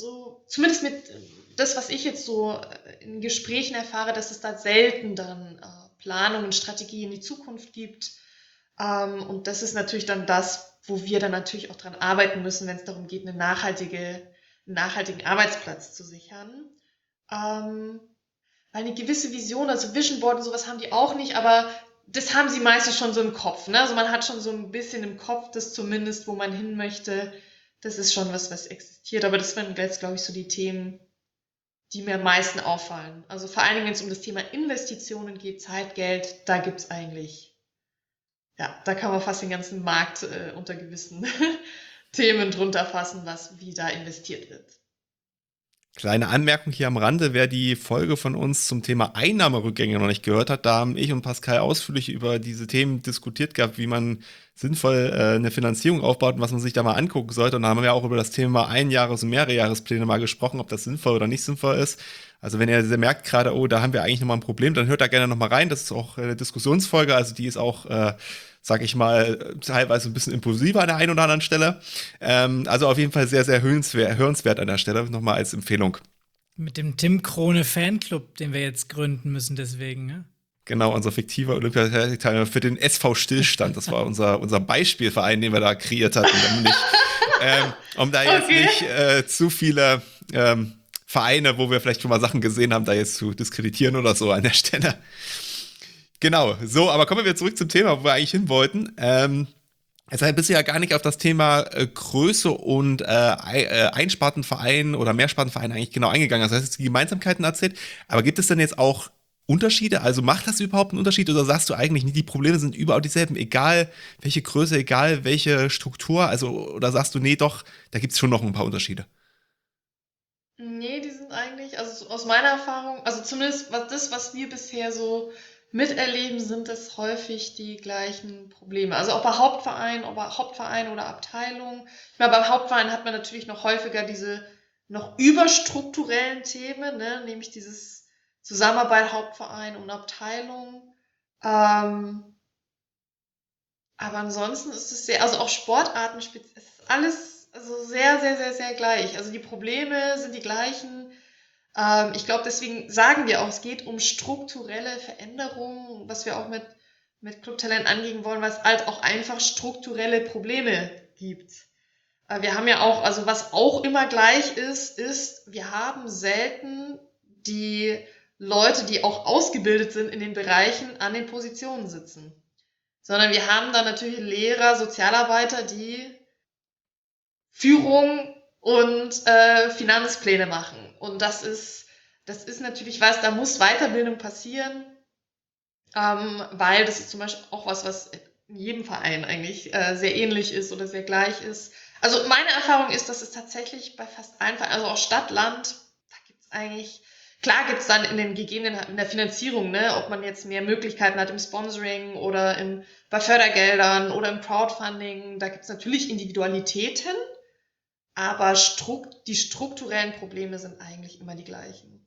zumindest mit das, was ich jetzt so in Gesprächen erfahre, dass es da selten dann äh, Planungen, Strategien in die Zukunft gibt. Ähm, und das ist natürlich dann das, wo wir dann natürlich auch dran arbeiten müssen, wenn es darum geht, eine nachhaltige, einen nachhaltigen Arbeitsplatz zu sichern. Ähm, weil eine gewisse Vision, also Vision Board und sowas haben die auch nicht, aber das haben sie meistens schon so im Kopf. Ne? Also man hat schon so ein bisschen im Kopf, das zumindest, wo man hin möchte. Das ist schon was, was existiert. Aber das wären jetzt, glaube ich, so die Themen, die mir am meisten auffallen. Also vor allen Dingen, wenn es um das Thema Investitionen geht, Zeit, Geld, da gibt es eigentlich, ja, da kann man fast den ganzen Markt äh, unter gewissen Themen drunter fassen, was wie da investiert wird. Kleine Anmerkung hier am Rande, wer die Folge von uns zum Thema Einnahmerückgänge noch nicht gehört hat, da haben ich und Pascal ausführlich über diese Themen diskutiert gehabt, wie man sinnvoll äh, eine Finanzierung aufbaut und was man sich da mal angucken sollte. Und da haben wir auch über das Thema Einjahres- und Mehrjahrespläne mal gesprochen, ob das sinnvoll oder nicht sinnvoll ist. Also wenn ihr merkt gerade, oh, da haben wir eigentlich nochmal ein Problem, dann hört da gerne nochmal rein. Das ist auch eine Diskussionsfolge, also die ist auch, äh, sag ich mal, teilweise ein bisschen impulsiver an der einen oder anderen Stelle. Ähm, also auf jeden Fall sehr, sehr hörenswert, hörenswert an der Stelle, nochmal als Empfehlung. Mit dem Tim Krone Fanclub, den wir jetzt gründen müssen, deswegen, ne? Genau, unser fiktiver Olympiateilnehmer für den S V Stillstand. Das war unser, unser Beispielverein, den wir da kreiert hatten. Um, nicht, ähm, um da jetzt okay. nicht äh, zu viele ähm, Vereine, wo wir vielleicht schon mal Sachen gesehen haben, da jetzt zu diskreditieren oder so an der Stelle. Genau, so, aber kommen wir zurück zum Thema, wo wir eigentlich hin wollten. Ähm, Deshalb bist du ja gar nicht auf das Thema äh, Größe und äh, Einspartenverein oder Mehrspartenverein eigentlich genau eingegangen. Das heißt, jetzt die Gemeinsamkeiten erzählt. Aber gibt es denn jetzt auch Unterschiede? Also macht das überhaupt einen Unterschied oder sagst du eigentlich nicht, die Probleme sind überall dieselben, egal welche Größe, egal welche Struktur? Also, oder sagst du, nee, doch, da gibt es schon noch ein paar Unterschiede? Nee, die sind eigentlich, also aus meiner Erfahrung, also zumindest was das, was wir bisher so miterleben, sind es häufig die gleichen Probleme. Also ob bei Hauptverein, ob bei Hauptverein oder Abteilung. Ich meine, beim Hauptverein hat man natürlich noch häufiger diese noch überstrukturellen Themen, ne? Nämlich dieses Zusammenarbeit Hauptverein und Abteilung. Ähm, aber ansonsten ist es sehr, also auch Sportarten, es ist alles also sehr, sehr, sehr, sehr gleich. Also die Probleme sind die gleichen. Ähm, ich glaube, deswegen sagen wir auch, es geht um strukturelle Veränderungen, was wir auch mit, mit Clubtalent angehen wollen, weil es halt auch einfach strukturelle Probleme gibt. Äh, wir haben ja auch, also was auch immer gleich ist, ist, wir haben selten die Leute, die auch ausgebildet sind in den Bereichen, an den Positionen sitzen. Sondern wir haben dann natürlich Lehrer, Sozialarbeiter, die Führung und äh, Finanzpläne machen. Und das ist, das ist natürlich was, da muss Weiterbildung passieren, ähm, weil das ist zum Beispiel auch was, was in jedem Verein eigentlich äh, sehr ähnlich ist oder sehr gleich ist. Also meine Erfahrung ist, dass es tatsächlich bei fast allen Vereinen, also auch Stadt, Land, da gibt es eigentlich, klar gibt es dann in den gegebenen, in der Finanzierung, ne, ob man jetzt mehr Möglichkeiten hat im Sponsoring oder im, bei Fördergeldern oder im Crowdfunding, da gibt es natürlich Individualitäten, aber Strukt, die strukturellen Probleme sind eigentlich immer die gleichen.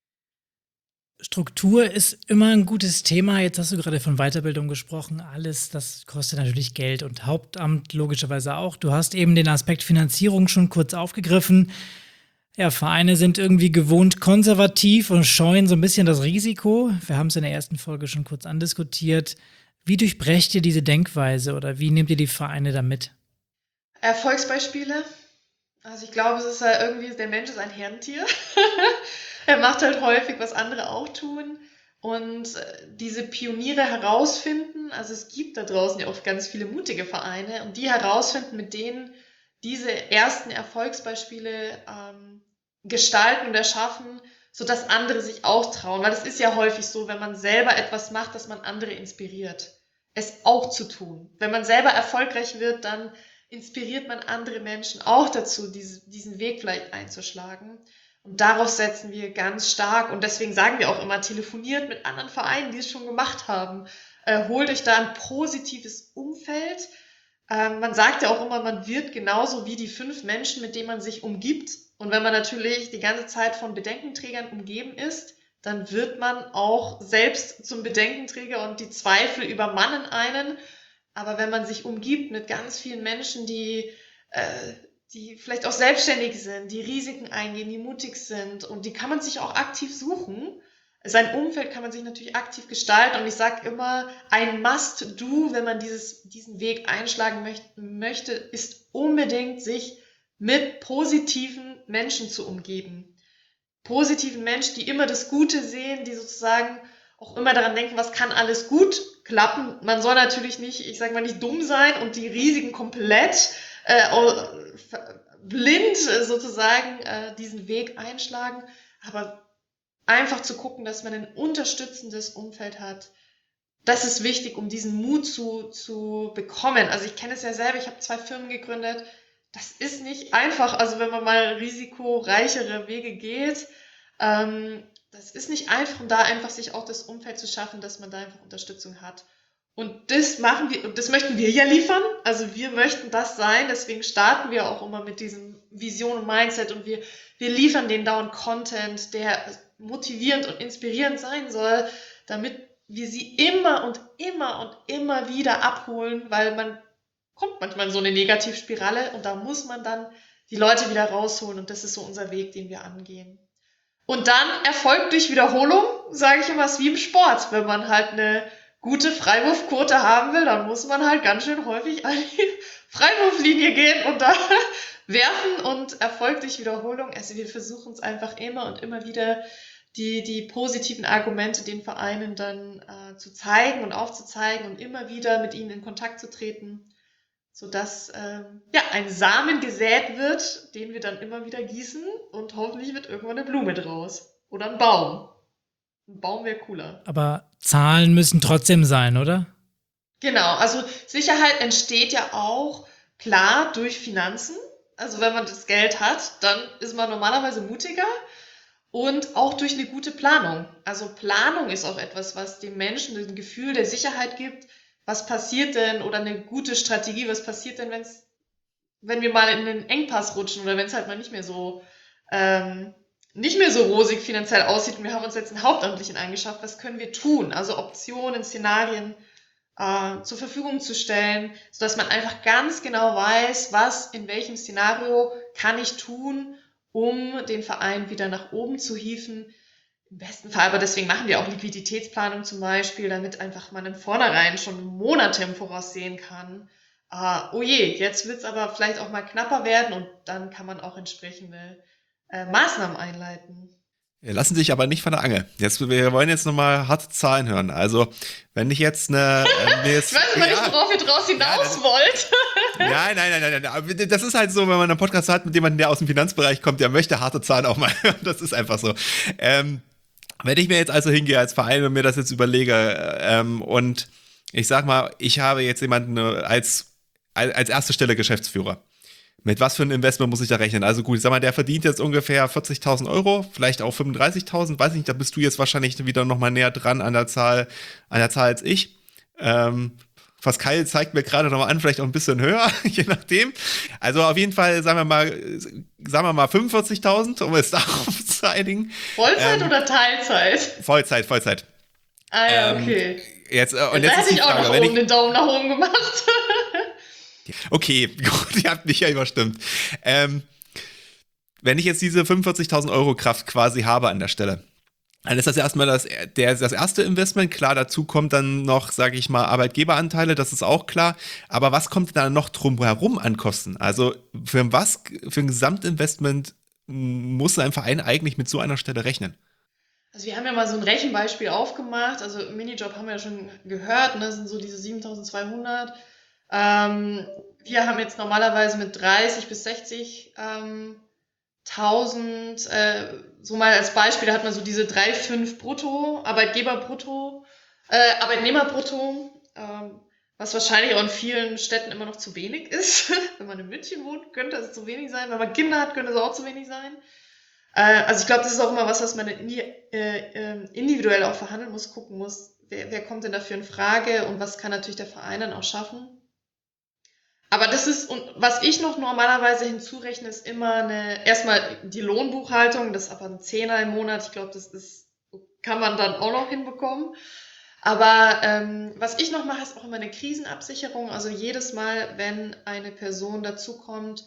Struktur ist immer ein gutes Thema. Jetzt hast du gerade von Weiterbildung gesprochen. Alles, das kostet natürlich Geld und Hauptamt logischerweise auch. Du hast eben den Aspekt Finanzierung schon kurz aufgegriffen. Ja, Vereine sind irgendwie gewohnt konservativ und scheuen so ein bisschen das Risiko. Wir haben es in der ersten Folge schon kurz andiskutiert. Wie durchbrecht ihr diese Denkweise oder wie nehmt ihr die Vereine da mit? Erfolgsbeispiele. Also ich glaube, es ist ja irgendwie, der Mensch ist ein Herrentier. Er macht halt häufig, was andere auch tun. Und diese Pioniere herausfinden, also es gibt da draußen ja auch ganz viele mutige Vereine, und die herausfinden, mit denen diese ersten Erfolgsbeispiele ähm, gestalten und erschaffen, sodass andere sich auch trauen. Weil es ist ja häufig so, wenn man selber etwas macht, dass man andere inspiriert, es auch zu tun. Wenn man selber erfolgreich wird, dann inspiriert man andere Menschen auch dazu, diese, diesen Weg vielleicht einzuschlagen. Und darauf setzen wir ganz stark. Und deswegen sagen wir auch immer, telefoniert mit anderen Vereinen, die es schon gemacht haben. Äh, holt euch da ein positives Umfeld. Ähm, man sagt ja auch immer, man wird genauso wie die fünf Menschen, mit denen man sich umgibt. Und wenn man natürlich die ganze Zeit von Bedenkenträgern umgeben ist, dann wird man auch selbst zum Bedenkenträger und die Zweifel übermannen einen. Aber wenn man sich umgibt mit ganz vielen Menschen, die, äh, die vielleicht auch selbstständig sind, die Risiken eingehen, die mutig sind und die kann man sich auch aktiv suchen. Sein Umfeld kann man sich natürlich aktiv gestalten und ich sage immer, ein Must-Do, wenn man dieses, diesen Weg einschlagen möcht- möchte, ist unbedingt sich mit positiven Menschen zu umgeben. Positiven Menschen, die immer das Gute sehen, die sozusagen auch immer daran denken, was kann alles gut klappen. Man soll natürlich nicht, ich sage mal, nicht dumm sein und die Risiken komplett äh, blind äh, sozusagen äh, diesen Weg einschlagen, aber einfach zu gucken, dass man ein unterstützendes Umfeld hat. Das ist wichtig, um diesen Mut zu, zu bekommen. Also ich kenne es ja selber, ich habe zwei Firmen gegründet. Das ist nicht einfach, also wenn man mal risikoreichere Wege geht, ähm, das ist nicht einfach, um da einfach sich auch das Umfeld zu schaffen, dass man da einfach Unterstützung hat. Und das machen wir, und das möchten wir ja liefern. Also wir möchten das sein, deswegen starten wir auch immer mit diesem Vision und Mindset und wir, wir liefern den dauernd Content, der motivierend und inspirierend sein soll, damit wir sie immer und immer und immer wieder abholen, weil man kommt manchmal in so eine Negativspirale und da muss man dann die Leute wieder rausholen und das ist so unser Weg, den wir angehen. Und dann Erfolg durch Wiederholung, sage ich immer, ist wie im Sport. Wenn man halt eine gute Freiwurfquote haben will, dann muss man halt ganz schön häufig an die Freiwurflinie gehen und da werfen und Erfolg durch Wiederholung. Also wir versuchen es einfach immer und immer wieder die, die positiven Argumente den Vereinen dann äh, zu zeigen und aufzuzeigen und immer wieder mit ihnen in Kontakt zu treten, sodass ähm, ja, ein Samen gesät wird, den wir dann immer wieder gießen und hoffentlich wird irgendwann eine Blume draus. Oder ein Baum. Ein Baum wäre cooler. Aber Zahlen müssen trotzdem sein, oder? Genau, also Sicherheit entsteht ja auch klar durch Finanzen. Also wenn man das Geld hat, dann ist man normalerweise mutiger und auch durch eine gute Planung. Also Planung ist auch etwas, was dem Menschen ein Gefühl der Sicherheit gibt. Was passiert denn oder eine gute Strategie, was passiert denn, wenn's, wenn wir mal in den Engpass rutschen oder wenn es halt mal nicht mehr so ähm, nicht mehr so rosig finanziell aussieht und wir haben uns jetzt einen Hauptamtlichen angeschafft, was können wir tun? Also Optionen, Szenarien äh, zur Verfügung zu stellen, sodass man einfach ganz genau weiß, was in welchem Szenario kann ich tun, um den Verein wieder nach oben zu hieven. Im besten Fall, aber deswegen machen wir auch Liquiditätsplanung zum Beispiel, damit einfach man im Vornherein schon Monate im Voraus sehen kann. Uh, oh je, jetzt wird es aber vielleicht auch mal knapper werden und dann kann man auch entsprechende äh, Maßnahmen einleiten. Wir lassen sich aber nicht von der Angel. Jetzt, wir wollen jetzt nochmal harte Zahlen hören. Also, wenn ich jetzt eine... Äh, jetzt, ich weiß immer ja, nicht, worauf ihr draus hinaus ja, wollt. Nein, nein, nein, nein, nein. Das ist halt so, wenn man einen Podcast hat mit jemandem, der aus dem Finanzbereich kommt, der möchte harte Zahlen auch mal hören. Das ist einfach so. Ähm, wenn ich mir jetzt also hingehe als Verein und mir das jetzt überlege ähm, und ich sag mal, ich habe jetzt jemanden als, als erste Stelle Geschäftsführer. Mit was für ein Investment muss ich da rechnen? Also gut, ich sag mal, der verdient jetzt ungefähr vierzigtausend Euro, vielleicht auch fünfunddreißigtausend, weiß ich nicht, da bist du jetzt wahrscheinlich wieder noch mal näher dran an der Zahl, an der Zahl als ich. Ähm, Pascal zeigt mir gerade noch mal an, vielleicht auch ein bisschen höher, je nachdem. Also auf jeden Fall, sagen wir mal, sagen wir mal fünfundvierzigtausend, um es darauf zu einigen. Vollzeit ähm, oder Teilzeit? Vollzeit, Vollzeit. Ah ja, okay. Ähm, jetzt, äh, und Dann jetzt hätte ist die ich auch Frage, noch wenn oben ich, den Daumen nach oben gemacht. okay, gut, ihr habt mich ja überstimmt. Ähm, wenn ich jetzt diese fünfundvierzigtausend Euro Kraft quasi habe an der Stelle, dann ist das erstmal das, der, das erste Investment. Klar, dazu kommt dann noch, sage ich mal, Arbeitgeberanteile, das ist auch klar. Aber was kommt da noch drumherum an Kosten? Also für was, für ein Gesamtinvestment muss ein Verein eigentlich mit so einer Stelle rechnen? Also wir haben ja mal so ein Rechenbeispiel aufgemacht. Also Minijob haben wir ja schon gehört, ne? Das sind so diese siebentausendzweihundert. Ähm, wir haben jetzt normalerweise mit dreißig bis sechzig ähm, tausend, äh, so mal als Beispiel, da hat man so diese drei Komma fünf brutto, Arbeitgeber brutto, äh, Arbeitnehmer brutto, ähm, was wahrscheinlich auch in vielen Städten immer noch zu wenig ist. Wenn man in München wohnt, könnte es zu wenig sein. Wenn man Kinder hat, könnte es auch zu wenig sein. Äh, also ich glaube, das ist auch immer was, was man indi- äh, individuell auch verhandeln muss, gucken muss, wer, wer kommt denn dafür in Frage und was kann natürlich der Verein dann auch schaffen. Aber das ist, und was ich noch normalerweise hinzurechne, ist immer eine, erstmal die Lohnbuchhaltung, das ist aber ein Zehner im Monat, ich glaube, das ist, kann man dann auch noch hinbekommen. Aber ähm, was ich noch mache, ist auch immer eine Krisenabsicherung, also jedes Mal, wenn eine Person dazukommt,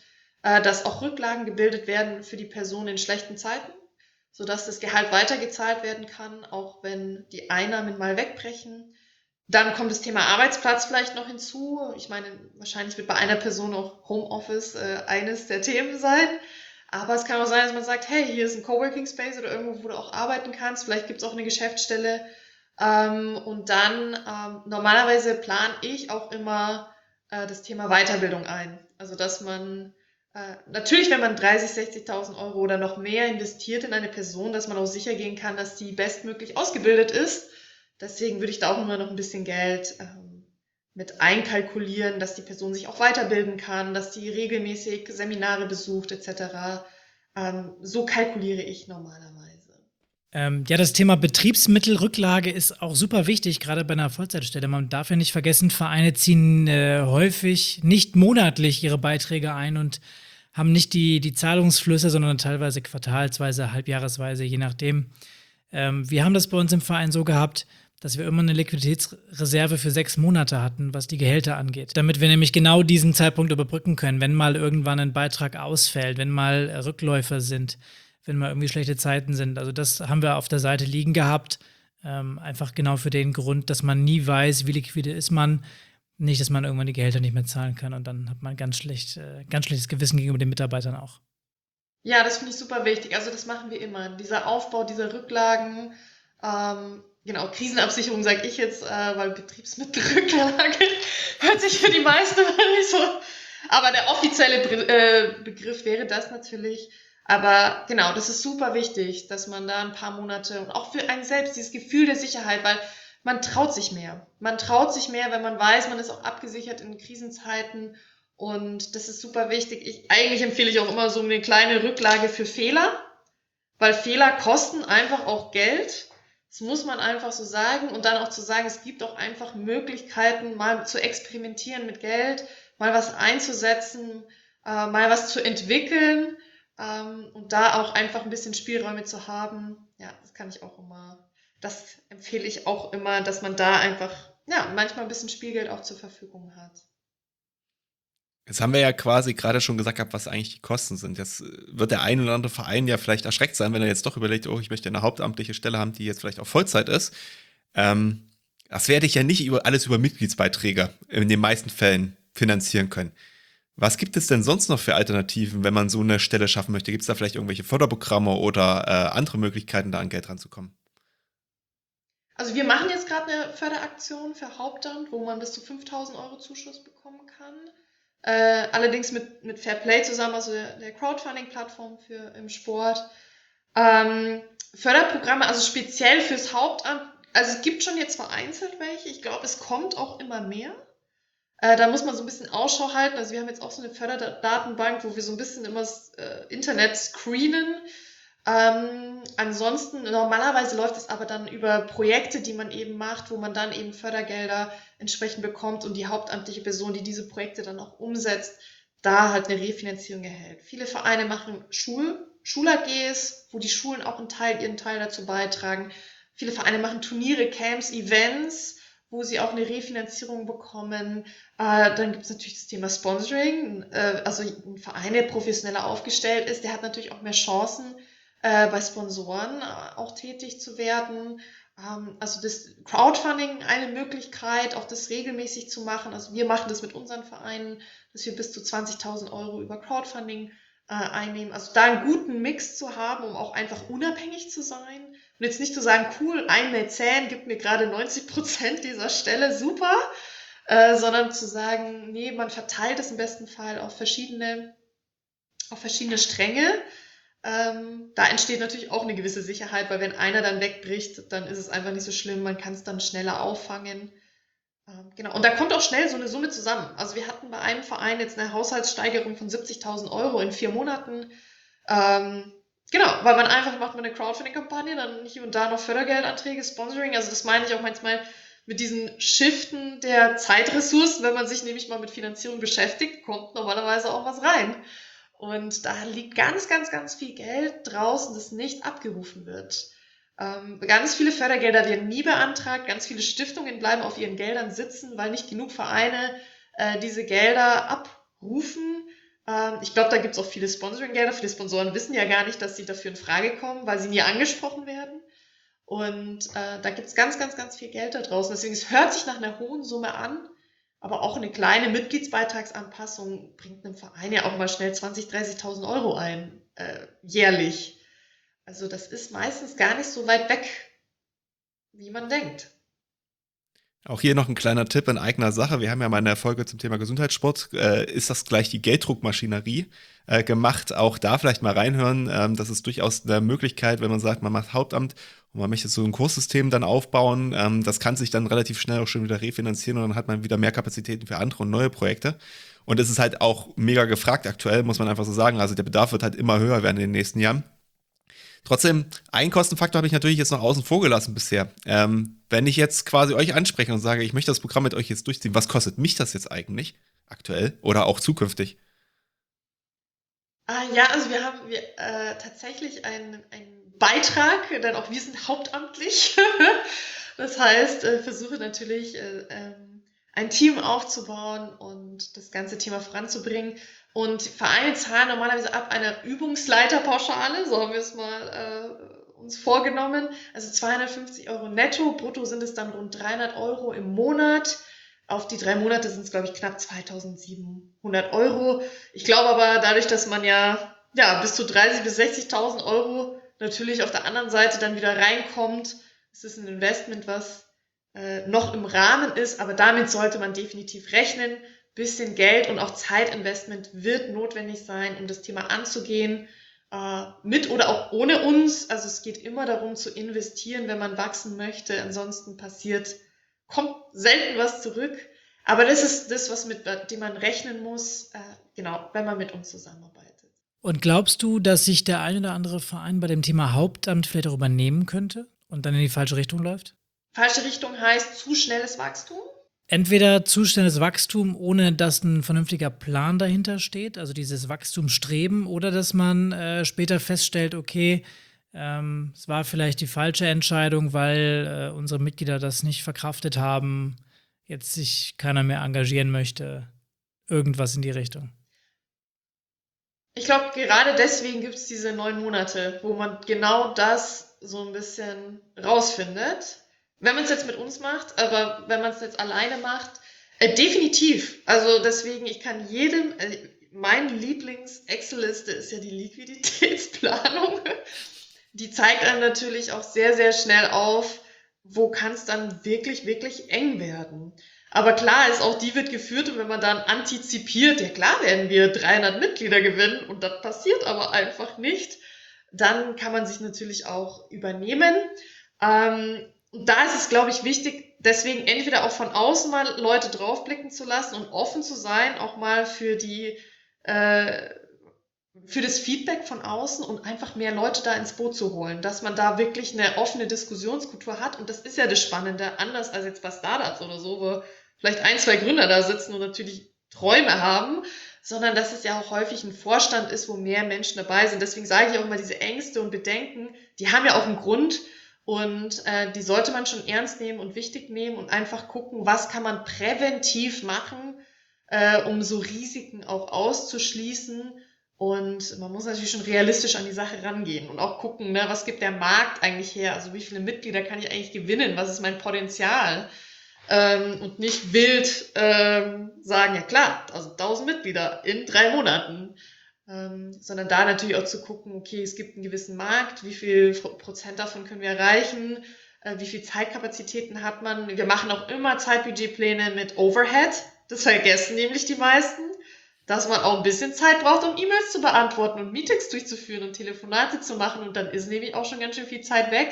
äh, dass auch Rücklagen gebildet werden für die Person in schlechten Zeiten, sodass das Gehalt weitergezahlt werden kann, auch wenn die Einnahmen mal wegbrechen. Dann kommt das Thema Arbeitsplatz vielleicht noch hinzu. Ich meine, wahrscheinlich wird bei einer Person auch Homeoffice äh, eines der Themen sein. Aber es kann auch sein, dass man sagt, hey, hier ist ein Coworking Space oder irgendwo, wo du auch arbeiten kannst. Vielleicht gibt es auch eine Geschäftsstelle. Ähm, und dann ähm, normalerweise plane ich auch immer äh, das Thema Weiterbildung ein. Also dass man äh, natürlich, wenn man dreißig, sechzigtausend Euro oder noch mehr investiert in eine Person, dass man auch sicher gehen kann, dass die bestmöglich ausgebildet ist. Deswegen würde ich da auch immer noch ein bisschen Geld ähm, mit einkalkulieren, dass die Person sich auch weiterbilden kann, dass die regelmäßig Seminare besucht et cetera. Ähm, so kalkuliere ich normalerweise. Ähm, ja, das Thema Betriebsmittelrücklage ist auch super wichtig, gerade bei einer Vollzeitstelle. Man darf ja nicht vergessen, Vereine ziehen äh, häufig nicht monatlich ihre Beiträge ein und haben nicht die, die Zahlungsflüsse, sondern teilweise quartalsweise, halbjahresweise, je nachdem. Ähm, wir haben das bei uns im Verein so gehabt, dass wir immer eine Liquiditätsreserve für sechs Monate hatten, was die Gehälter angeht. Damit wir nämlich genau diesen Zeitpunkt überbrücken können, wenn mal irgendwann ein Beitrag ausfällt, wenn mal äh, Rückläufer sind, wenn mal irgendwie schlechte Zeiten sind. Also das haben wir auf der Seite liegen gehabt. Ähm, einfach genau für den Grund, dass man nie weiß, wie liquide ist man. Nicht, dass man irgendwann die Gehälter nicht mehr zahlen kann und dann hat man ganz schlecht, äh, ganz schlechtes Gewissen gegenüber den Mitarbeitern auch. Ja, das finde ich super wichtig. Also das machen wir immer. Dieser Aufbau dieser Rücklagen, ähm, genau, Krisenabsicherung sage ich jetzt, äh, weil Betriebsmittelrücklage hört sich für die meisten mal nicht so. Aber der offizielle Br- äh, Begriff wäre das natürlich. Aber genau, das ist super wichtig, dass man da ein paar Monate und auch für einen selbst dieses Gefühl der Sicherheit, weil man traut sich mehr. Man traut sich mehr, wenn man weiß, man ist auch abgesichert in Krisenzeiten. Und das ist super wichtig. Ich, eigentlich empfehle ich auch immer so eine kleine Rücklage für Fehler, weil Fehler kosten einfach auch Geld. Das muss man einfach so sagen. Und dann auch zu sagen, es gibt auch einfach Möglichkeiten, mal zu experimentieren mit Geld, mal was einzusetzen, äh, mal was zu entwickeln ähm, und da auch einfach ein bisschen Spielräume zu haben. Ja, das kann ich auch immer, das empfehle ich auch immer, dass man da einfach, ja, manchmal ein bisschen Spielgeld auch zur Verfügung hat. Jetzt haben wir ja quasi gerade schon gesagt gehabt, was eigentlich die Kosten sind. Jetzt äh, wird der ein oder andere Verein ja vielleicht erschreckt sein, wenn er jetzt doch überlegt, oh, ich möchte eine hauptamtliche Stelle haben, die jetzt vielleicht auch Vollzeit ist. Ähm, das werde ich ja nicht über alles über Mitgliedsbeiträge in den meisten Fällen finanzieren können. Was gibt es denn sonst noch für Alternativen, wenn man so eine Stelle schaffen möchte? Gibt es da vielleicht irgendwelche Förderprogramme oder äh, andere Möglichkeiten, da an Geld ranzukommen? Also wir machen jetzt gerade eine Förderaktion für Hauptamt, wo man bis zu fünftausend Euro Zuschuss bekommen kann. Äh, allerdings mit, mit Fairplay zusammen, also der, der Crowdfunding-Plattform für im Sport. Ähm, Förderprogramme, also speziell fürs Hauptamt, also es gibt schon jetzt vereinzelt welche. Ich glaube, es kommt auch immer mehr. Äh, da muss man so ein bisschen Ausschau halten. Also wir haben jetzt auch so eine Förderdatenbank, wo wir so ein bisschen immer das äh, Internet screenen. Ähm, ansonsten, normalerweise läuft es aber dann über Projekte, die man eben macht, wo man dann eben Fördergelder entsprechend bekommt und die hauptamtliche Person, die diese Projekte dann auch umsetzt, da halt eine Refinanzierung erhält. Viele Vereine machen Schul, Schul-A Gs, wo die Schulen auch einen Teil, ihren Teil dazu beitragen. Viele Vereine machen Turniere, Camps, Events, wo sie auch eine Refinanzierung bekommen. Äh, dann gibt es natürlich das Thema Sponsoring. Äh, also ein Verein, der professioneller aufgestellt ist, der hat natürlich auch mehr Chancen, äh, bei Sponsoren äh, auch tätig zu werden. Ähm, also das Crowdfunding eine Möglichkeit, auch das regelmäßig zu machen. Also wir machen das mit unseren Vereinen, dass wir bis zu zwanzigtausend Euro über Crowdfunding äh, einnehmen. Also da einen guten Mix zu haben, um auch einfach unabhängig zu sein. Und jetzt nicht zu sagen, cool, ein Mäzen gibt mir gerade neunzig Prozent dieser Stelle, super. Äh, sondern zu sagen, nee, man verteilt es im besten Fall auf verschiedene, auf verschiedene Stränge. Ähm, da entsteht natürlich auch eine gewisse Sicherheit, weil wenn einer dann wegbricht, dann ist es einfach nicht so schlimm, man kann es dann schneller auffangen. Ähm, genau, und da kommt auch schnell so eine Summe zusammen. Also wir hatten bei einem Verein jetzt eine Haushaltssteigerung von siebzigtausend Euro in vier Monaten. Ähm, genau, weil man einfach macht man eine Crowdfunding-Kampagne, dann hier und da noch Fördergeldanträge, Sponsoring. Also das meine ich auch manchmal mit diesen Shiften der Zeitressourcen. Wenn man sich nämlich mal mit Finanzierung beschäftigt, kommt normalerweise auch was rein. Und da liegt ganz, ganz, ganz viel Geld draußen, das nicht abgerufen wird. Ähm, ganz viele Fördergelder werden nie beantragt, ganz viele Stiftungen bleiben auf ihren Geldern sitzen, weil nicht genug Vereine äh, diese Gelder abrufen. Ähm, ich glaube, da gibt es auch viele Sponsoring-Gelder. Viele Sponsoren wissen ja gar nicht, dass sie dafür in Frage kommen, weil sie nie angesprochen werden. Und äh, da gibt es ganz, ganz, ganz viel Geld da draußen. Deswegen, es hört sich nach einer hohen Summe an, aber auch eine kleine Mitgliedsbeitragsanpassung bringt einem Verein ja auch mal schnell zwanzigtausend, dreißigtausend Euro ein, äh, jährlich. Also das ist meistens gar nicht so weit weg, wie man denkt. Auch hier noch ein kleiner Tipp in eigener Sache. Wir haben ja mal eine Folge zum Thema Gesundheitssport. Äh, ist das gleich die Gelddruckmaschinerie äh, gemacht? Auch da vielleicht mal reinhören. Ähm, das ist durchaus eine Möglichkeit, wenn man sagt, man macht Hauptamt und man möchte so ein Kurssystem dann aufbauen. Ähm, das kann sich dann relativ schnell auch schon wieder refinanzieren und dann hat man wieder mehr Kapazitäten für andere und neue Projekte. Und es ist halt auch mega gefragt aktuell, muss man einfach so sagen. Also der Bedarf wird halt immer höher werden in den nächsten Jahren. Trotzdem, einen Kostenfaktor habe ich natürlich jetzt noch außen vor gelassen bisher. Ähm, wenn ich jetzt quasi euch anspreche und sage, ich möchte das Programm mit euch jetzt durchziehen, was kostet mich das jetzt eigentlich aktuell oder auch zukünftig? Ah, ja, also wir haben wir, äh, tatsächlich einen, einen Beitrag, denn auch wir sind hauptamtlich. Das heißt, äh, versuche natürlich äh, ähm, ein Team aufzubauen und das ganze Thema voranzubringen. Und Vereine zahlen normalerweise ab einer Übungsleiterpauschale, so haben wir es mal äh, uns vorgenommen. Also zweihundertfünfzig Euro netto, brutto sind es dann rund dreihundert Euro im Monat. Auf die drei Monate sind es, glaube ich, knapp zweitausendsiebenhundert Euro. Ich glaube aber, dadurch, dass man ja, ja bis zu dreißigtausend bis sechzigtausend Euro natürlich auf der anderen Seite dann wieder reinkommt, ist es ein Investment, was äh, noch im Rahmen ist, aber damit sollte man definitiv rechnen. Bisschen Geld und auch Zeitinvestment wird notwendig sein, um das Thema anzugehen, äh, mit oder auch ohne uns. Also es geht immer darum zu investieren, wenn man wachsen möchte. Ansonsten passiert, kommt selten was zurück. Aber das ist das, was mit dem man rechnen muss, äh, genau, wenn man mit uns zusammenarbeitet. Und glaubst du, dass sich der ein oder andere Verein bei dem Thema Hauptamt vielleicht auch übernehmen könnte und dann in die falsche Richtung läuft? Falsche Richtung heißt zu schnelles Wachstum. Entweder zu schnelles Wachstum, ohne dass ein vernünftiger Plan dahinter steht, also dieses Wachstumsstreben, oder dass man äh, später feststellt, okay, ähm, es war vielleicht die falsche Entscheidung, weil äh, unsere Mitglieder das nicht verkraftet haben, jetzt sich keiner mehr engagieren möchte, irgendwas in die Richtung. Ich glaube, gerade deswegen gibt es diese neun Monate, wo man genau das so ein bisschen rausfindet. Wenn man es jetzt mit uns macht, aber wenn man es jetzt alleine macht, äh, definitiv. Also deswegen, ich kann jedem, äh, mein Lieblings-Excel-Liste ist ja die Liquiditätsplanung. Die zeigt einem natürlich auch sehr, sehr schnell auf, wo kann es dann wirklich, wirklich eng werden. Aber klar ist, auch die wird geführt und wenn man dann antizipiert, ja klar werden wir dreihundert Mitglieder gewinnen und das passiert aber einfach nicht, dann kann man sich natürlich auch übernehmen. Ähm, Und da ist es, glaube ich, wichtig, deswegen entweder auch von außen mal Leute draufblicken zu lassen und offen zu sein, auch mal für die, äh, für das Feedback von außen und einfach mehr Leute da ins Boot zu holen, dass man da wirklich eine offene Diskussionskultur hat. Und das ist ja das Spannende, anders als jetzt bei Startups oder so, wo vielleicht ein, zwei Gründer da sitzen und natürlich Träume haben, sondern dass es ja auch häufig ein Vorstand ist, wo mehr Menschen dabei sind. Deswegen sage ich auch immer, diese Ängste und Bedenken, die haben ja auch einen Grund. Und äh, die sollte man schon ernst nehmen und wichtig nehmen und einfach gucken, was kann man präventiv machen, äh, um so Risiken auch auszuschließen. Und man muss natürlich schon realistisch an die Sache rangehen und auch gucken, ne, was gibt der Markt eigentlich her? Also wie viele Mitglieder kann ich eigentlich gewinnen? Was ist mein Potenzial? Ähm, und nicht wild ähm, sagen, ja klar, also tausend Mitglieder in drei Monaten. Ähm, sondern da natürlich auch zu gucken, okay, es gibt einen gewissen Markt, wie viel Prozent davon können wir erreichen, äh, wie viel Zeitkapazitäten hat man. Wir machen auch immer Zeitbudgetpläne mit Overhead, das vergessen nämlich die meisten, dass man auch ein bisschen Zeit braucht, um E-Mails zu beantworten und Meetings durchzuführen und Telefonate zu machen und dann ist nämlich auch schon ganz schön viel Zeit weg.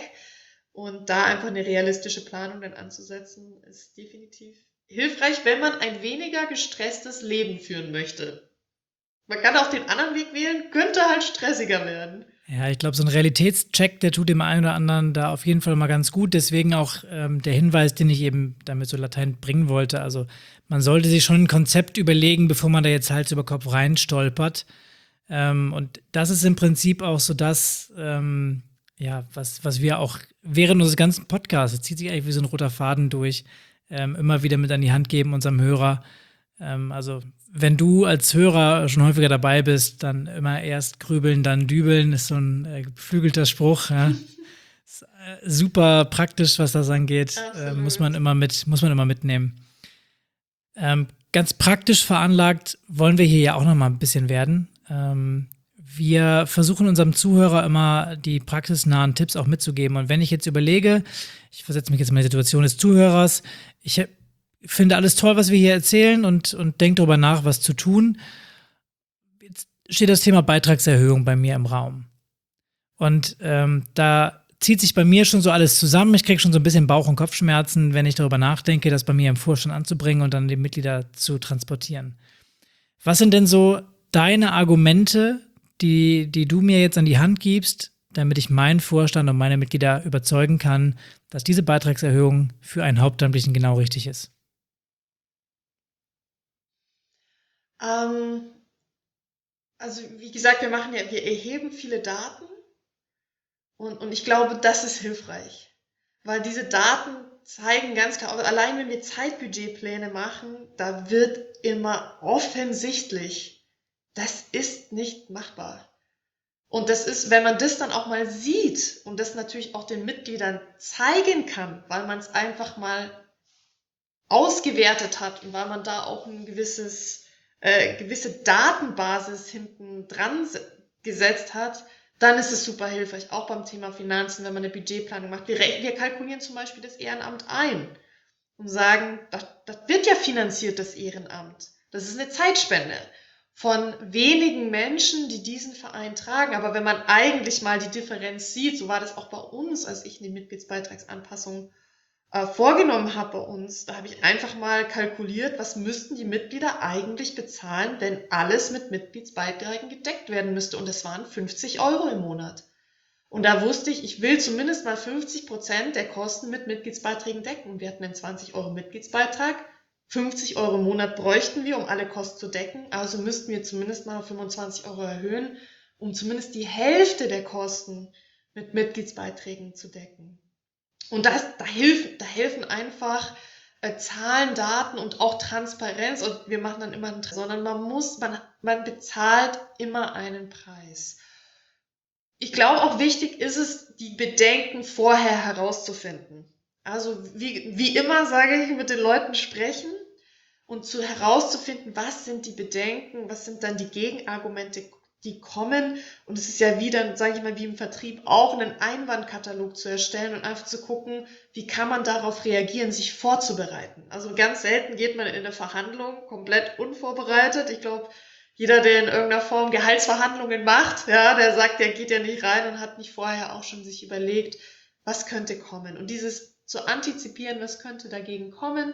Und da einfach eine realistische Planung dann anzusetzen, ist definitiv hilfreich, wenn man ein weniger gestresstes Leben führen möchte. Man kann auch den anderen Weg wählen, könnte halt stressiger werden. Ja, ich glaube, so ein Realitätscheck, der tut dem einen oder anderen da auf jeden Fall mal ganz gut. Deswegen auch ähm, der Hinweis, den ich eben damit so latent bringen wollte. Also man sollte sich schon ein Konzept überlegen, bevor man da jetzt Hals über Kopf reinstolpert. Ähm, und das ist im Prinzip auch so das, ähm, ja, was, was wir auch während unseres ganzen Podcasts, es zieht sich eigentlich wie so ein roter Faden durch, ähm, immer wieder mit an die Hand geben, unserem Hörer. Ähm, also wenn du als Hörer schon häufiger dabei bist, dann immer erst grübeln, dann dübeln, ist so ein äh, geflügelter Spruch. Ja. Ist, äh, super praktisch, was das angeht. Äh, muss man immer mit, muss man immer mitnehmen. Ähm, ganz praktisch veranlagt wollen wir hier ja auch noch mal ein bisschen werden. Ähm, wir versuchen unserem Zuhörer immer die praxisnahen Tipps auch mitzugeben. Und wenn ich jetzt überlege, ich versetze mich jetzt in die Situation des Zuhörers, ich finde alles toll, was wir hier erzählen und, und denke darüber nach, was zu tun. Jetzt steht das Thema Beitragserhöhung bei mir im Raum. Und ähm, da zieht sich bei mir schon so alles zusammen. Ich kriege schon so ein bisschen Bauch- und Kopfschmerzen, wenn ich darüber nachdenke, das bei mir im Vorstand anzubringen und dann die Mitglieder zu transportieren. Was sind denn so deine Argumente, die, die du mir jetzt an die Hand gibst, damit ich meinen Vorstand und meine Mitglieder überzeugen kann, dass diese Beitragserhöhung für einen Hauptamtlichen genau richtig ist? Ähm, also wie gesagt, wir machen ja, wir erheben viele Daten und, und ich glaube, das ist hilfreich, weil diese Daten zeigen ganz klar, aber allein wenn wir Zeitbudgetpläne machen, da wird immer offensichtlich, das ist nicht machbar. Und das ist, wenn man das dann auch mal sieht und das natürlich auch den Mitgliedern zeigen kann, weil man es einfach mal ausgewertet hat und weil man da auch ein gewisses, äh, gewisse Datenbasis hinten dran gesetzt hat, dann ist es super hilfreich, auch beim Thema Finanzen, wenn man eine Budgetplanung macht. Wir, wir kalkulieren zum Beispiel das Ehrenamt ein und sagen, das, das wird ja finanziert, das Ehrenamt. Das ist eine Zeitspende von wenigen Menschen, die diesen Verein tragen. Aber wenn man eigentlich mal die Differenz sieht, so war das auch bei uns, als ich eine Mitgliedsbeitragsanpassung äh, vorgenommen habe bei uns, da habe ich einfach mal kalkuliert, was müssten die Mitglieder eigentlich bezahlen, wenn alles mit Mitgliedsbeiträgen gedeckt werden müsste. Und das waren fünfzig Euro im Monat. Und da wusste ich, ich will zumindest mal fünfzig Prozent der Kosten mit Mitgliedsbeiträgen decken. Wir hatten einen zwanzig Euro Mitgliedsbeitrag, fünfzig Euro im Monat bräuchten wir, um alle Kosten zu decken. Also müssten wir zumindest mal auf fünfundzwanzig Euro erhöhen, um zumindest die Hälfte der Kosten mit Mitgliedsbeiträgen zu decken. Und das, da, hilf, da helfen einfach äh, Zahlen, Daten und auch Transparenz. Und wir machen dann immer einen, sondern man muss, man, man bezahlt immer einen Preis. Ich glaube, auch wichtig ist es, die Bedenken vorher herauszufinden. Also wie, wie immer sage ich, mit den Leuten sprechen und zu herauszufinden, was sind die Bedenken, was sind dann die Gegenargumente, die kommen. Und es ist ja wieder, sage ich mal, wie im Vertrieb auch, einen Einwandkatalog zu erstellen und einfach zu gucken, wie kann man darauf reagieren, sich vorzubereiten. Also ganz selten geht man in eine Verhandlung komplett unvorbereitet. Ich glaube, jeder, der in irgendeiner Form Gehaltsverhandlungen macht, ja, der sagt, der geht ja nicht rein und hat nicht vorher auch schon sich überlegt, was könnte kommen. Und dieses zu antizipieren, was könnte dagegen kommen.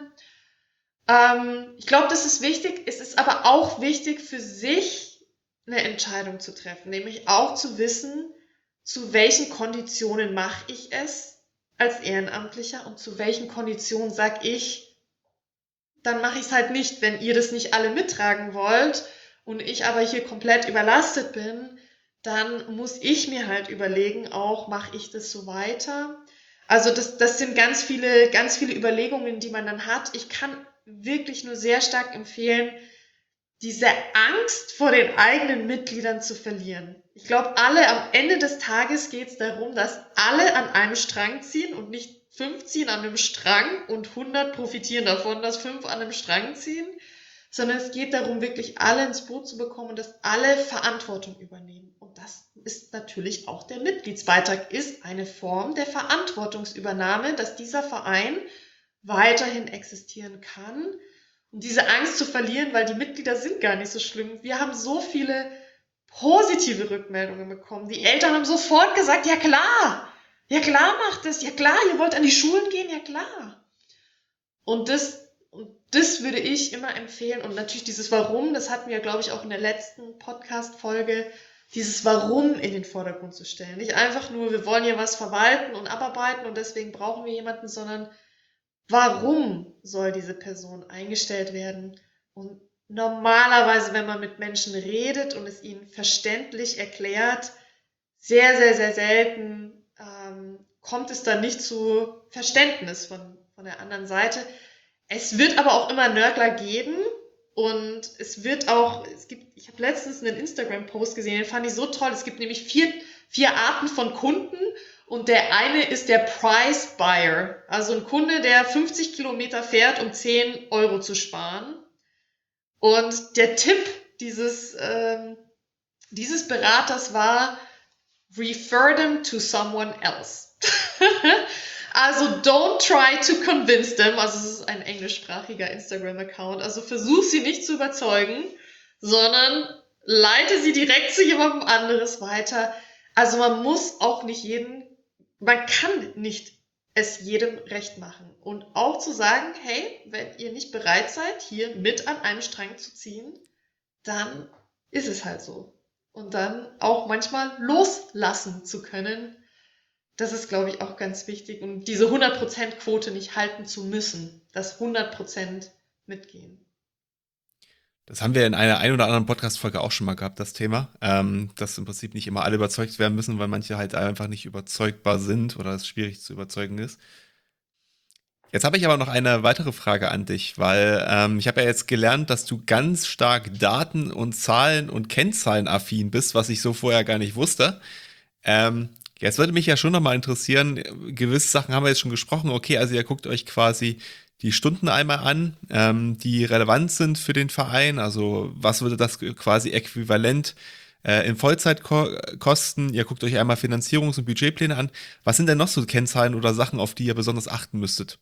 Ähm, ich glaube, das ist wichtig. Es ist aber auch wichtig für sich eine Entscheidung zu treffen, nämlich auch zu wissen, zu welchen Konditionen mache ich es als Ehrenamtlicher und zu welchen Konditionen sage ich, dann mache ich es halt nicht, wenn ihr das nicht alle mittragen wollt und ich aber hier komplett überlastet bin, dann muss ich mir halt überlegen, auch mache ich das so weiter. Also das, das sind ganz viele, ganz viele Überlegungen, die man dann hat. Ich kann wirklich nur sehr stark empfehlen, diese Angst vor den eigenen Mitgliedern zu verlieren. Ich glaube, alle am Ende des Tages geht es darum, dass alle an einem Strang ziehen und nicht fünf ziehen an einem Strang und hundert profitieren davon, dass fünf an einem Strang ziehen, sondern es geht darum, wirklich alle ins Boot zu bekommen und dass alle Verantwortung übernehmen. Und das ist natürlich auch der Mitgliedsbeitrag, ist eine Form der Verantwortungsübernahme, dass dieser Verein weiterhin existieren kann. Und diese Angst zu verlieren, weil die Mitglieder sind gar nicht so schlimm. Wir haben so viele positive Rückmeldungen bekommen. Die Eltern haben sofort gesagt, ja klar, ja klar macht es, ja klar, ihr wollt an die Schulen gehen, ja klar. Und das, und das würde ich immer empfehlen. Und natürlich dieses Warum, das hatten wir, glaube ich, auch in der letzten Podcast-Folge, dieses Warum in den Vordergrund zu stellen. Nicht einfach nur, wir wollen hier was verwalten und abarbeiten und deswegen brauchen wir jemanden, sondern warum soll diese Person eingestellt werden? Und normalerweise, wenn man mit Menschen redet und es ihnen verständlich erklärt, sehr, sehr, sehr selten ähm, kommt es dann nicht zu Verständnis von, von der anderen Seite. Es wird aber auch immer Nörgler geben Und es wird auch, es gibt, ich habe letztens einen Instagram-Post gesehen, den fand ich so toll. Es gibt nämlich vier, vier Arten von Kunden und der eine ist der Price Buyer. Also ein Kunde, der fünfzig Kilometer fährt, um zehn Euro zu sparen. Und der Tipp dieses, ähm, dieses Beraters war, refer them to someone else. Also don't try to convince them, also es ist ein englischsprachiger Instagram-Account, also versuch sie nicht zu überzeugen, sondern leite sie direkt zu jemandem anderes weiter. Also man muss auch nicht jeden, man kann nicht es jedem recht machen. Und auch zu sagen, hey, wenn ihr nicht bereit seid, hier mit an einem Strang zu ziehen, dann ist es halt so. Und dann auch manchmal loslassen zu können, das ist, glaube ich, auch ganz wichtig. Und diese hundert Prozent Quote nicht halten zu müssen, das hundert Prozent mitgehen. Das haben wir in einer ein oder anderen Podcast-Folge auch schon mal gehabt, das Thema, ähm, dass im Prinzip nicht immer alle überzeugt werden müssen, weil manche halt einfach nicht überzeugbar sind oder es schwierig zu überzeugen ist. Jetzt habe ich aber noch eine weitere Frage an dich, weil ähm, ich habe ja jetzt gelernt, dass du ganz stark Daten und Zahlen und Kennzahlen affin bist, was ich so vorher gar nicht wusste. Ähm, jetzt würde mich ja schon nochmal interessieren, gewisse Sachen haben wir jetzt schon gesprochen, okay, also ihr guckt euch quasi die Stunden einmal an, ähm, die relevant sind für den Verein, also was würde das quasi äquivalent äh, in Vollzeit ko- kosten, ihr guckt euch einmal Finanzierungs- und Budgetpläne an. Was sind denn noch so Kennzahlen oder Sachen, auf die ihr besonders achten müsstet?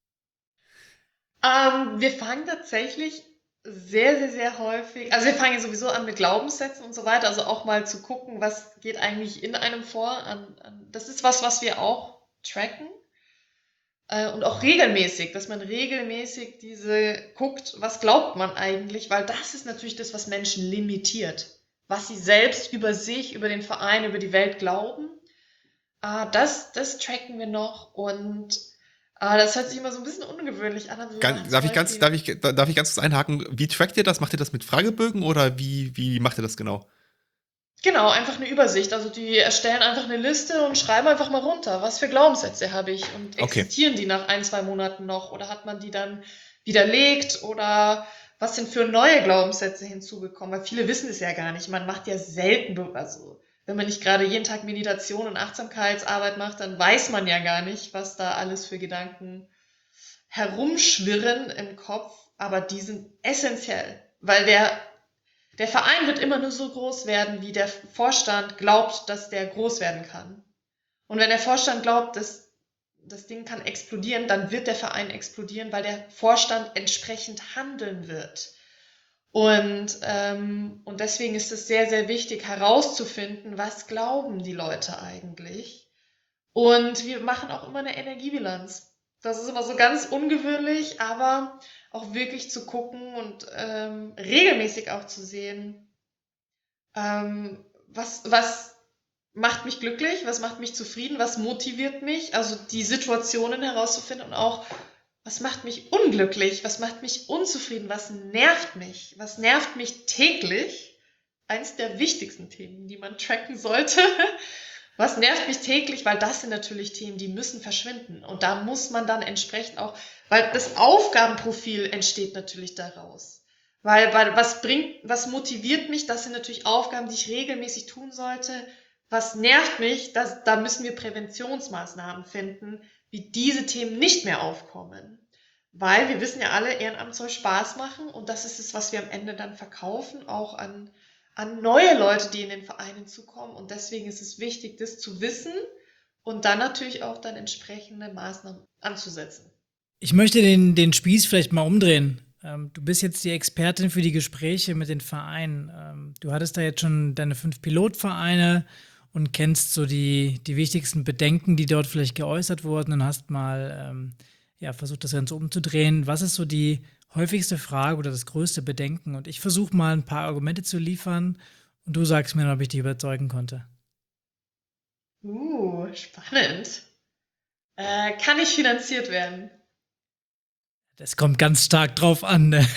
Ähm, wir fangen tatsächlich sehr, sehr, sehr häufig, also wir fangen sowieso an mit Glaubenssätzen und so weiter, also auch mal zu gucken, was geht eigentlich in einem vor. An, an, das ist was, was wir auch tracken. Äh, und auch regelmäßig, dass man regelmäßig diese guckt, was glaubt man eigentlich, weil das ist natürlich das, was Menschen limitiert. Was sie selbst über sich, über den Verein, über die Welt glauben, äh, das, das tracken wir noch und äh, das hört sich immer so ein bisschen ungewöhnlich an. Also, Gan- ach, zum darf ich ganz, Beispiel, darf ich, da- darf ich ganz kurz einhaken? Wie trackt ihr das? Macht ihr das mit Fragebögen oder wie, wie macht ihr das genau? genau, einfach eine Übersicht. Also die erstellen einfach eine Liste und schreiben einfach mal runter, was für Glaubenssätze habe ich und Okay. existieren die nach ein, zwei Monaten noch oder hat man die dann widerlegt oder was sind für neue Glaubenssätze hinzugekommen? Weil viele wissen es ja gar nicht. Man macht ja selten, be- also wenn man nicht gerade jeden Tag Meditation und Achtsamkeitsarbeit macht, dann weiß man ja gar nicht, was da alles für Gedanken herumschwirren im Kopf, aber die sind essentiell, weil der der Verein wird immer nur so groß werden, wie der Vorstand glaubt, dass der groß werden kann. Und wenn der Vorstand glaubt, dass das Ding kann explodieren, dann wird der Verein explodieren, weil der Vorstand entsprechend handeln wird. Und, ähm, und deswegen ist es sehr, sehr wichtig herauszufinden, was glauben die Leute eigentlich. Und wir machen auch immer eine Energiebilanz. Das ist immer so ganz ungewöhnlich, aber auch wirklich zu gucken und ähm, regelmäßig auch zu sehen, ähm, was, was macht mich glücklich, was macht mich zufrieden, was motiviert mich, also die Situationen herauszufinden und auch, was macht mich unglücklich, was macht mich unzufrieden, was nervt mich, was nervt mich täglich. Eins der wichtigsten Themen, die man tracken sollte. Was nervt mich täglich, weil das sind natürlich Themen, die müssen verschwinden. Und da muss man dann entsprechend auch, weil das Aufgabenprofil entsteht natürlich daraus. Weil, weil was bringt, was motiviert mich, das sind natürlich Aufgaben, die ich regelmäßig tun sollte. Was nervt mich, das, da müssen wir Präventionsmaßnahmen finden, wie diese Themen nicht mehr aufkommen. Weil wir wissen ja alle, Ehrenamt soll Spaß machen und das ist es, was wir am Ende dann verkaufen, auch an an neue Leute, die in den Verein hinzukommen. Und deswegen ist es wichtig, das zu wissen und dann natürlich auch dann entsprechende Maßnahmen anzusetzen. Ich möchte den, den Spieß vielleicht mal umdrehen. Ähm, du bist jetzt die Expertin für die Gespräche mit den Vereinen. Ähm, du hattest da jetzt schon deine fünf Pilotvereine und kennst so die, die wichtigsten Bedenken, die dort vielleicht geäußert wurden und hast mal ähm, ja, versucht, das Ganze umzudrehen. Was ist so die häufigste Frage oder das größte Bedenken? Und ich versuche mal ein paar Argumente zu liefern und du sagst mir, ob ich dich überzeugen konnte. Uh, spannend. Äh, kann ich finanziert werden? Das kommt ganz stark drauf an. Ne?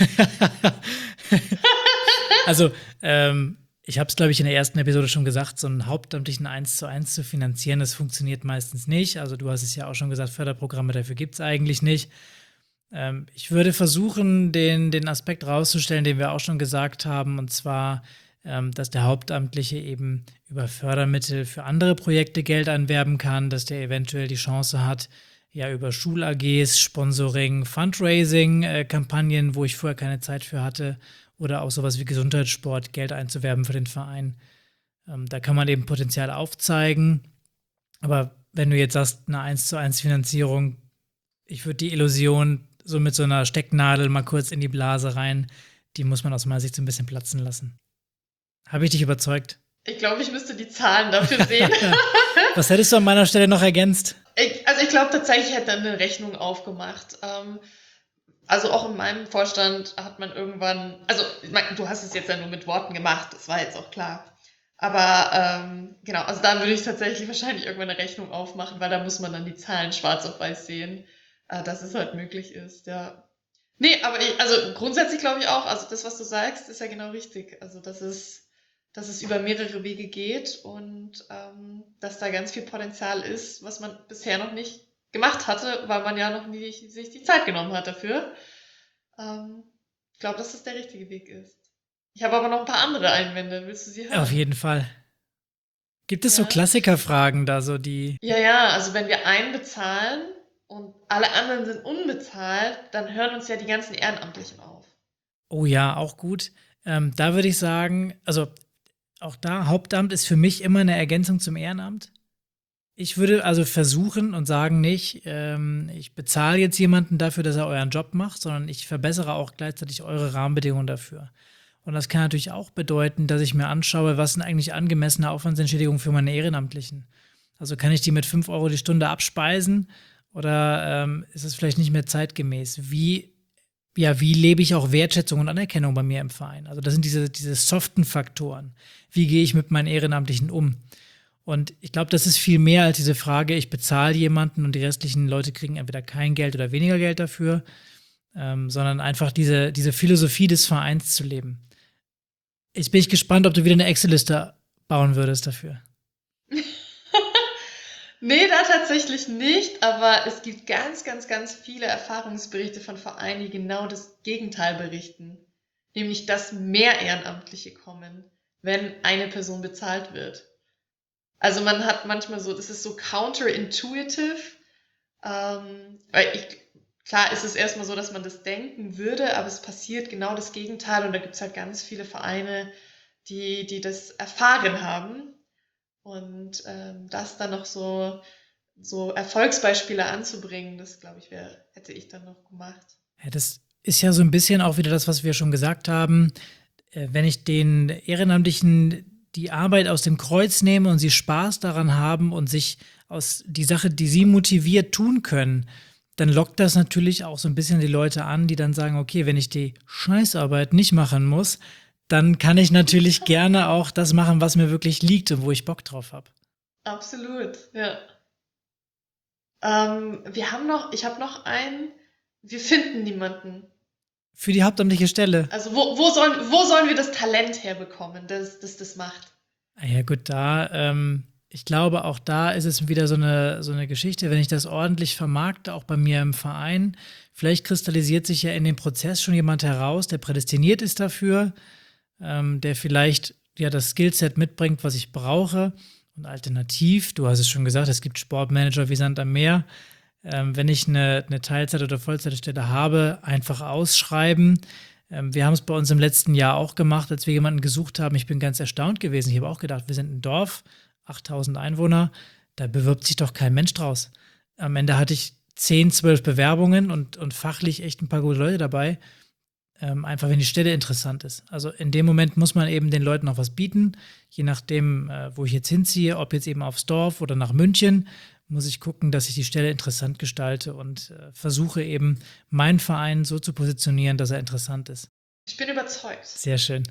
Also, ähm, ich habe es, glaube ich, in der ersten Episode schon gesagt, so einen hauptamtlichen eins zu eins zu finanzieren, das funktioniert meistens nicht. Also du hast es ja auch schon gesagt, Förderprogramme dafür gibt es eigentlich nicht. Ähm, ich würde versuchen, den, den Aspekt rauszustellen, den wir auch schon gesagt haben, und zwar, ähm, dass der Hauptamtliche eben über Fördermittel für andere Projekte Geld anwerben kann, dass der eventuell die Chance hat, ja über Schul-A Gs, Sponsoring, Fundraising-Kampagnen, wo ich vorher keine Zeit für hatte, oder auch sowas wie Gesundheitssport, Geld einzuwerben für den Verein. Ähm, da kann man eben Potenzial aufzeigen. Aber wenn du jetzt sagst, eine eins zu eins Finanzierung, ich würde die Illusion so mit so einer Stecknadel mal kurz in die Blase rein, die muss man aus meiner Sicht so ein bisschen platzen lassen. Habe ich dich überzeugt? Ich glaube, ich müsste die Zahlen dafür sehen. Was hättest du an meiner Stelle noch ergänzt? Ich, also ich glaube tatsächlich, ich hätte eine Rechnung aufgemacht. Ähm, also auch in meinem Vorstand hat man irgendwann, also ich mein, du hast es jetzt ja nur mit Worten gemacht, das war jetzt auch klar. Aber ähm, genau, also da würde ich tatsächlich wahrscheinlich irgendwann eine Rechnung aufmachen, weil da muss man dann die Zahlen schwarz auf weiß sehen, äh, dass es halt möglich ist, ja. Nee, aber ich, also grundsätzlich glaube ich auch, also das, was du sagst, ist ja genau richtig. Also dass es, dass es über mehrere Wege geht und ähm, dass da ganz viel Potenzial ist, was man bisher noch nicht gemacht hatte, weil man ja noch nie sich die Zeit genommen hat dafür. Ähm, ich glaube, dass das der richtige Weg ist. Ich habe aber noch ein paar andere Einwände. Willst du sie hören? Auf jeden Fall. Gibt es so Ja. Klassikerfragen da, so die. Ja, ja, also wenn wir einen bezahlen und alle anderen sind unbezahlt, dann hören uns ja die ganzen Ehrenamtlichen auf. Oh ja, auch gut. Ähm, da würde ich sagen, also auch da, Hauptamt ist für mich immer eine Ergänzung zum Ehrenamt. Ich würde also versuchen und sagen nicht, ähm, ich bezahle jetzt jemanden dafür, dass er euren Job macht, sondern ich verbessere auch gleichzeitig eure Rahmenbedingungen dafür. Und das kann natürlich auch bedeuten, dass ich mir anschaue, was sind eigentlich angemessene Aufwandsentschädigungen für meine Ehrenamtlichen. Also kann ich die mit fünf Euro die Stunde abspeisen oder ähm, ist es vielleicht nicht mehr zeitgemäß? Wie, ja, wie lebe ich auch Wertschätzung und Anerkennung bei mir im Verein? Also das sind diese, diese soften Faktoren. Wie gehe ich mit meinen Ehrenamtlichen um? Und ich glaube, das ist viel mehr als diese Frage, ich bezahle jemanden und die restlichen Leute kriegen entweder kein Geld oder weniger Geld dafür, ähm, sondern einfach diese, diese Philosophie des Vereins zu leben. Jetzt bin ich gespannt, ob du wieder eine Excel-Liste bauen würdest dafür. Nee, da tatsächlich nicht, aber es gibt ganz, ganz, ganz viele Erfahrungsberichte von Vereinen, die genau das Gegenteil berichten. Nämlich, dass mehr Ehrenamtliche kommen, wenn eine Person bezahlt wird. Also man hat manchmal so, das ist so counterintuitive, ähm, weil ich, klar ist es erstmal so, dass man das denken würde, aber es passiert genau das Gegenteil und da gibt es halt ganz viele Vereine, die, die das erfahren haben und ähm, das dann noch so, so Erfolgsbeispiele anzubringen, das glaube ich, wär, hätte ich dann noch gemacht. Ja, das ist ja so ein bisschen auch wieder das, was wir schon gesagt haben. Äh, wenn ich den Ehrenamtlichen die Arbeit aus dem Kreuz nehme und sie Spaß daran haben und sich aus die Sache, die sie motiviert, tun können, dann lockt das natürlich auch so ein bisschen die Leute an, die dann sagen, okay, wenn ich die Scheißarbeit nicht machen muss, dann kann ich natürlich gerne auch das machen, was mir wirklich liegt und wo ich Bock drauf habe. Absolut, ja. Ähm, wir haben noch, ich habe noch einen, wir finden niemanden. Für die hauptamtliche Stelle. Also wo, wo, sollen, wo sollen wir das Talent herbekommen, das das, das macht? Ah ja gut, da, ähm, ich glaube, auch da ist es wieder so eine, so eine Geschichte, wenn ich das ordentlich vermarkte, auch bei mir im Verein, vielleicht kristallisiert sich ja in dem Prozess schon jemand heraus, der prädestiniert ist dafür, ähm, der vielleicht ja das Skillset mitbringt, was ich brauche. Und alternativ, du hast es schon gesagt, es gibt Sportmanager wie Sand am Meer. Ähm, wenn ich eine, eine Teilzeit- oder Vollzeitstelle habe, einfach ausschreiben. Ähm, wir haben es bei uns im letzten Jahr auch gemacht, als wir jemanden gesucht haben. Ich bin ganz erstaunt gewesen. Ich habe auch gedacht, wir sind ein Dorf, achttausend Einwohner, da bewirbt sich doch kein Mensch draus. Am Ende hatte ich zehn, zwölf Bewerbungen und, und fachlich echt ein paar gute Leute dabei. Ähm, einfach, wenn die Stelle interessant ist. Also in dem Moment muss man eben den Leuten noch was bieten. Je nachdem, äh, wo ich jetzt hinziehe, ob jetzt eben aufs Dorf oder nach München, muss ich gucken, dass ich die Stelle interessant gestalte und äh, versuche eben, meinen Verein so zu positionieren, dass er interessant ist. Ich bin überzeugt. Sehr schön.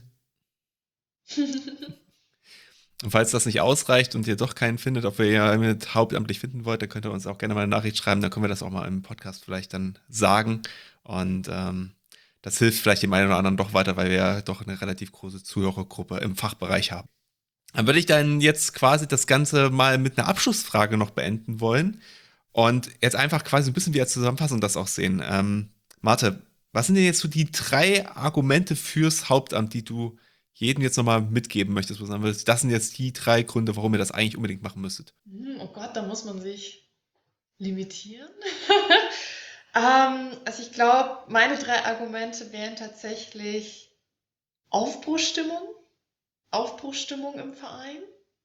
Und falls das nicht ausreicht und ihr doch keinen findet, ob ihr jemanden hauptamtlich finden wollt, dann könnt ihr uns auch gerne mal eine Nachricht schreiben, dann können wir das auch mal im Podcast vielleicht dann sagen. Und ähm, das hilft vielleicht dem einen oder anderen doch weiter, weil wir ja doch eine relativ große Zuhörergruppe im Fachbereich haben. Dann würde ich dann jetzt quasi das Ganze mal mit einer Abschlussfrage noch beenden wollen und jetzt einfach quasi ein bisschen wie als Zusammenfassung das auch sehen. Ähm, Martha, was sind denn jetzt so die drei Argumente fürs Hauptamt, die du jedem jetzt nochmal mitgeben möchtest, wo du sagen würdest, das sind jetzt die drei Gründe, warum ihr das eigentlich unbedingt machen müsstet? Hm, oh Gott, da muss man sich limitieren. ähm, also ich glaube, meine drei Argumente wären tatsächlich Aufbruchstimmung, Aufbruchstimmung im Verein,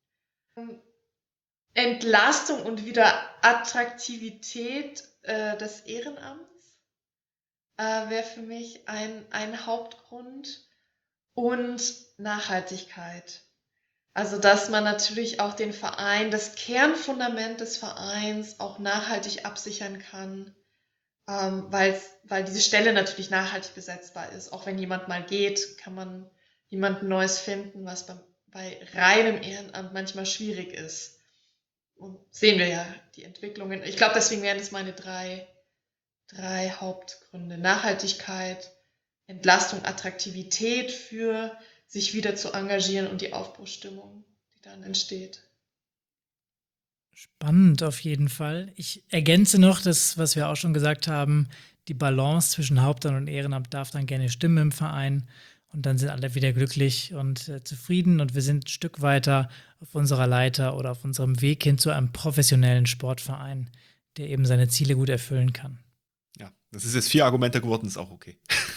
Entlastung und wieder Attraktivität äh, des Ehrenamts äh, wäre für mich ein, ein Hauptgrund und Nachhaltigkeit. Also dass man natürlich auch den Verein, das Kernfundament des Vereins auch nachhaltig absichern kann, ähm, weil, weil diese Stelle natürlich nachhaltig besetzbar ist. Auch wenn jemand mal geht, kann man jemanden Neues finden, was bei, bei reinem Ehrenamt manchmal schwierig ist. Und sehen wir ja die Entwicklungen. Ich glaube, deswegen wären es meine drei, drei Hauptgründe. Nachhaltigkeit, Entlastung, Attraktivität für sich wieder zu engagieren und die Aufbruchsstimmung, die dann entsteht. Spannend auf jeden Fall. Ich ergänze noch das, was wir auch schon gesagt haben, die Balance zwischen Hauptamt und Ehrenamt darf dann gerne stimmen im Verein und dann sind alle wieder glücklich und äh, zufrieden und wir sind ein Stück weiter auf unserer Leiter oder auf unserem Weg hin zu einem professionellen Sportverein, der eben seine Ziele gut erfüllen kann. Ja, das ist jetzt vier Argumente geworden, ist auch okay.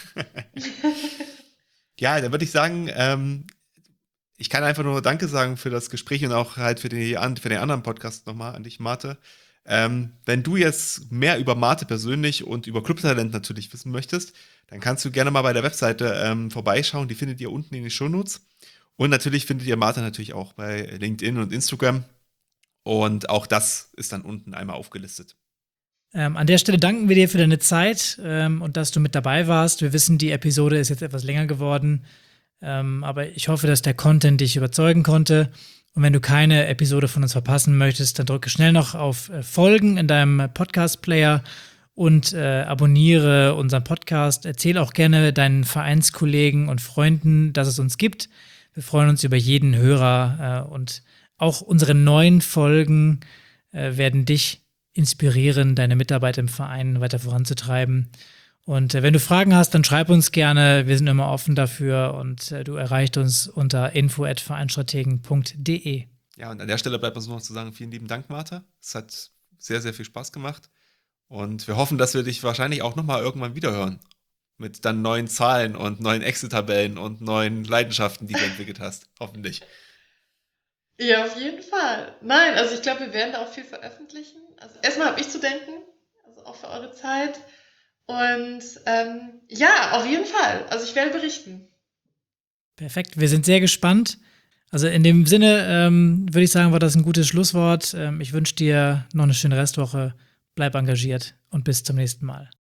Ja, dann würde ich sagen, ähm, ich kann einfach nur Danke sagen für das Gespräch und auch halt für, die, für den anderen Podcast nochmal an dich, Martha. Ähm, wenn du jetzt mehr über Martha persönlich und über Clubtalent natürlich wissen möchtest, dann kannst du gerne mal bei der Webseite ähm, vorbeischauen. Die findet ihr unten in den Shownotes. Und natürlich findet ihr Martha natürlich auch bei LinkedIn und Instagram. Und auch das ist dann unten einmal aufgelistet. Ähm, an der Stelle danken wir dir für deine Zeit ähm, und dass du mit dabei warst. Wir wissen, die Episode ist jetzt etwas länger geworden, ähm, aber ich hoffe, dass der Content dich überzeugen konnte. Und wenn du keine Episode von uns verpassen möchtest, dann drücke schnell noch auf äh, Folgen in deinem Podcast-Player und äh, abonniere unseren Podcast. Erzähl auch gerne deinen Vereinskollegen und Freunden, dass es uns gibt. Wir freuen uns über jeden Hörer äh, und auch unsere neuen Folgen äh, werden dich inspirieren, deine Mitarbeit im Verein weiter voranzutreiben. Und äh, wenn du Fragen hast, dann schreib uns gerne. Wir sind immer offen dafür und äh, du erreichst uns unter info at vereinstrategen punkt de. Ja, und an der Stelle bleibt uns noch zu sagen, vielen lieben Dank, Martha. Es hat sehr, sehr viel Spaß gemacht. Und wir hoffen, dass wir dich wahrscheinlich auch nochmal irgendwann wiederhören. Mit dann neuen Zahlen und neuen Excel-Tabellen und neuen Leidenschaften, die du entwickelt hast. Hoffentlich. Ja, auf jeden Fall. Nein, also ich glaube, wir werden da auch viel veröffentlichen. Also erstmal habe ich zu denken, also auch für eure Zeit. Und ähm, ja, auf jeden Fall. Also ich werde berichten. Perfekt, wir sind sehr gespannt. Also in dem Sinne ähm, würde ich sagen, war das ein gutes Schlusswort. Ähm, ich wünsche dir noch eine schöne Restwoche. Bleib engagiert und bis zum nächsten Mal.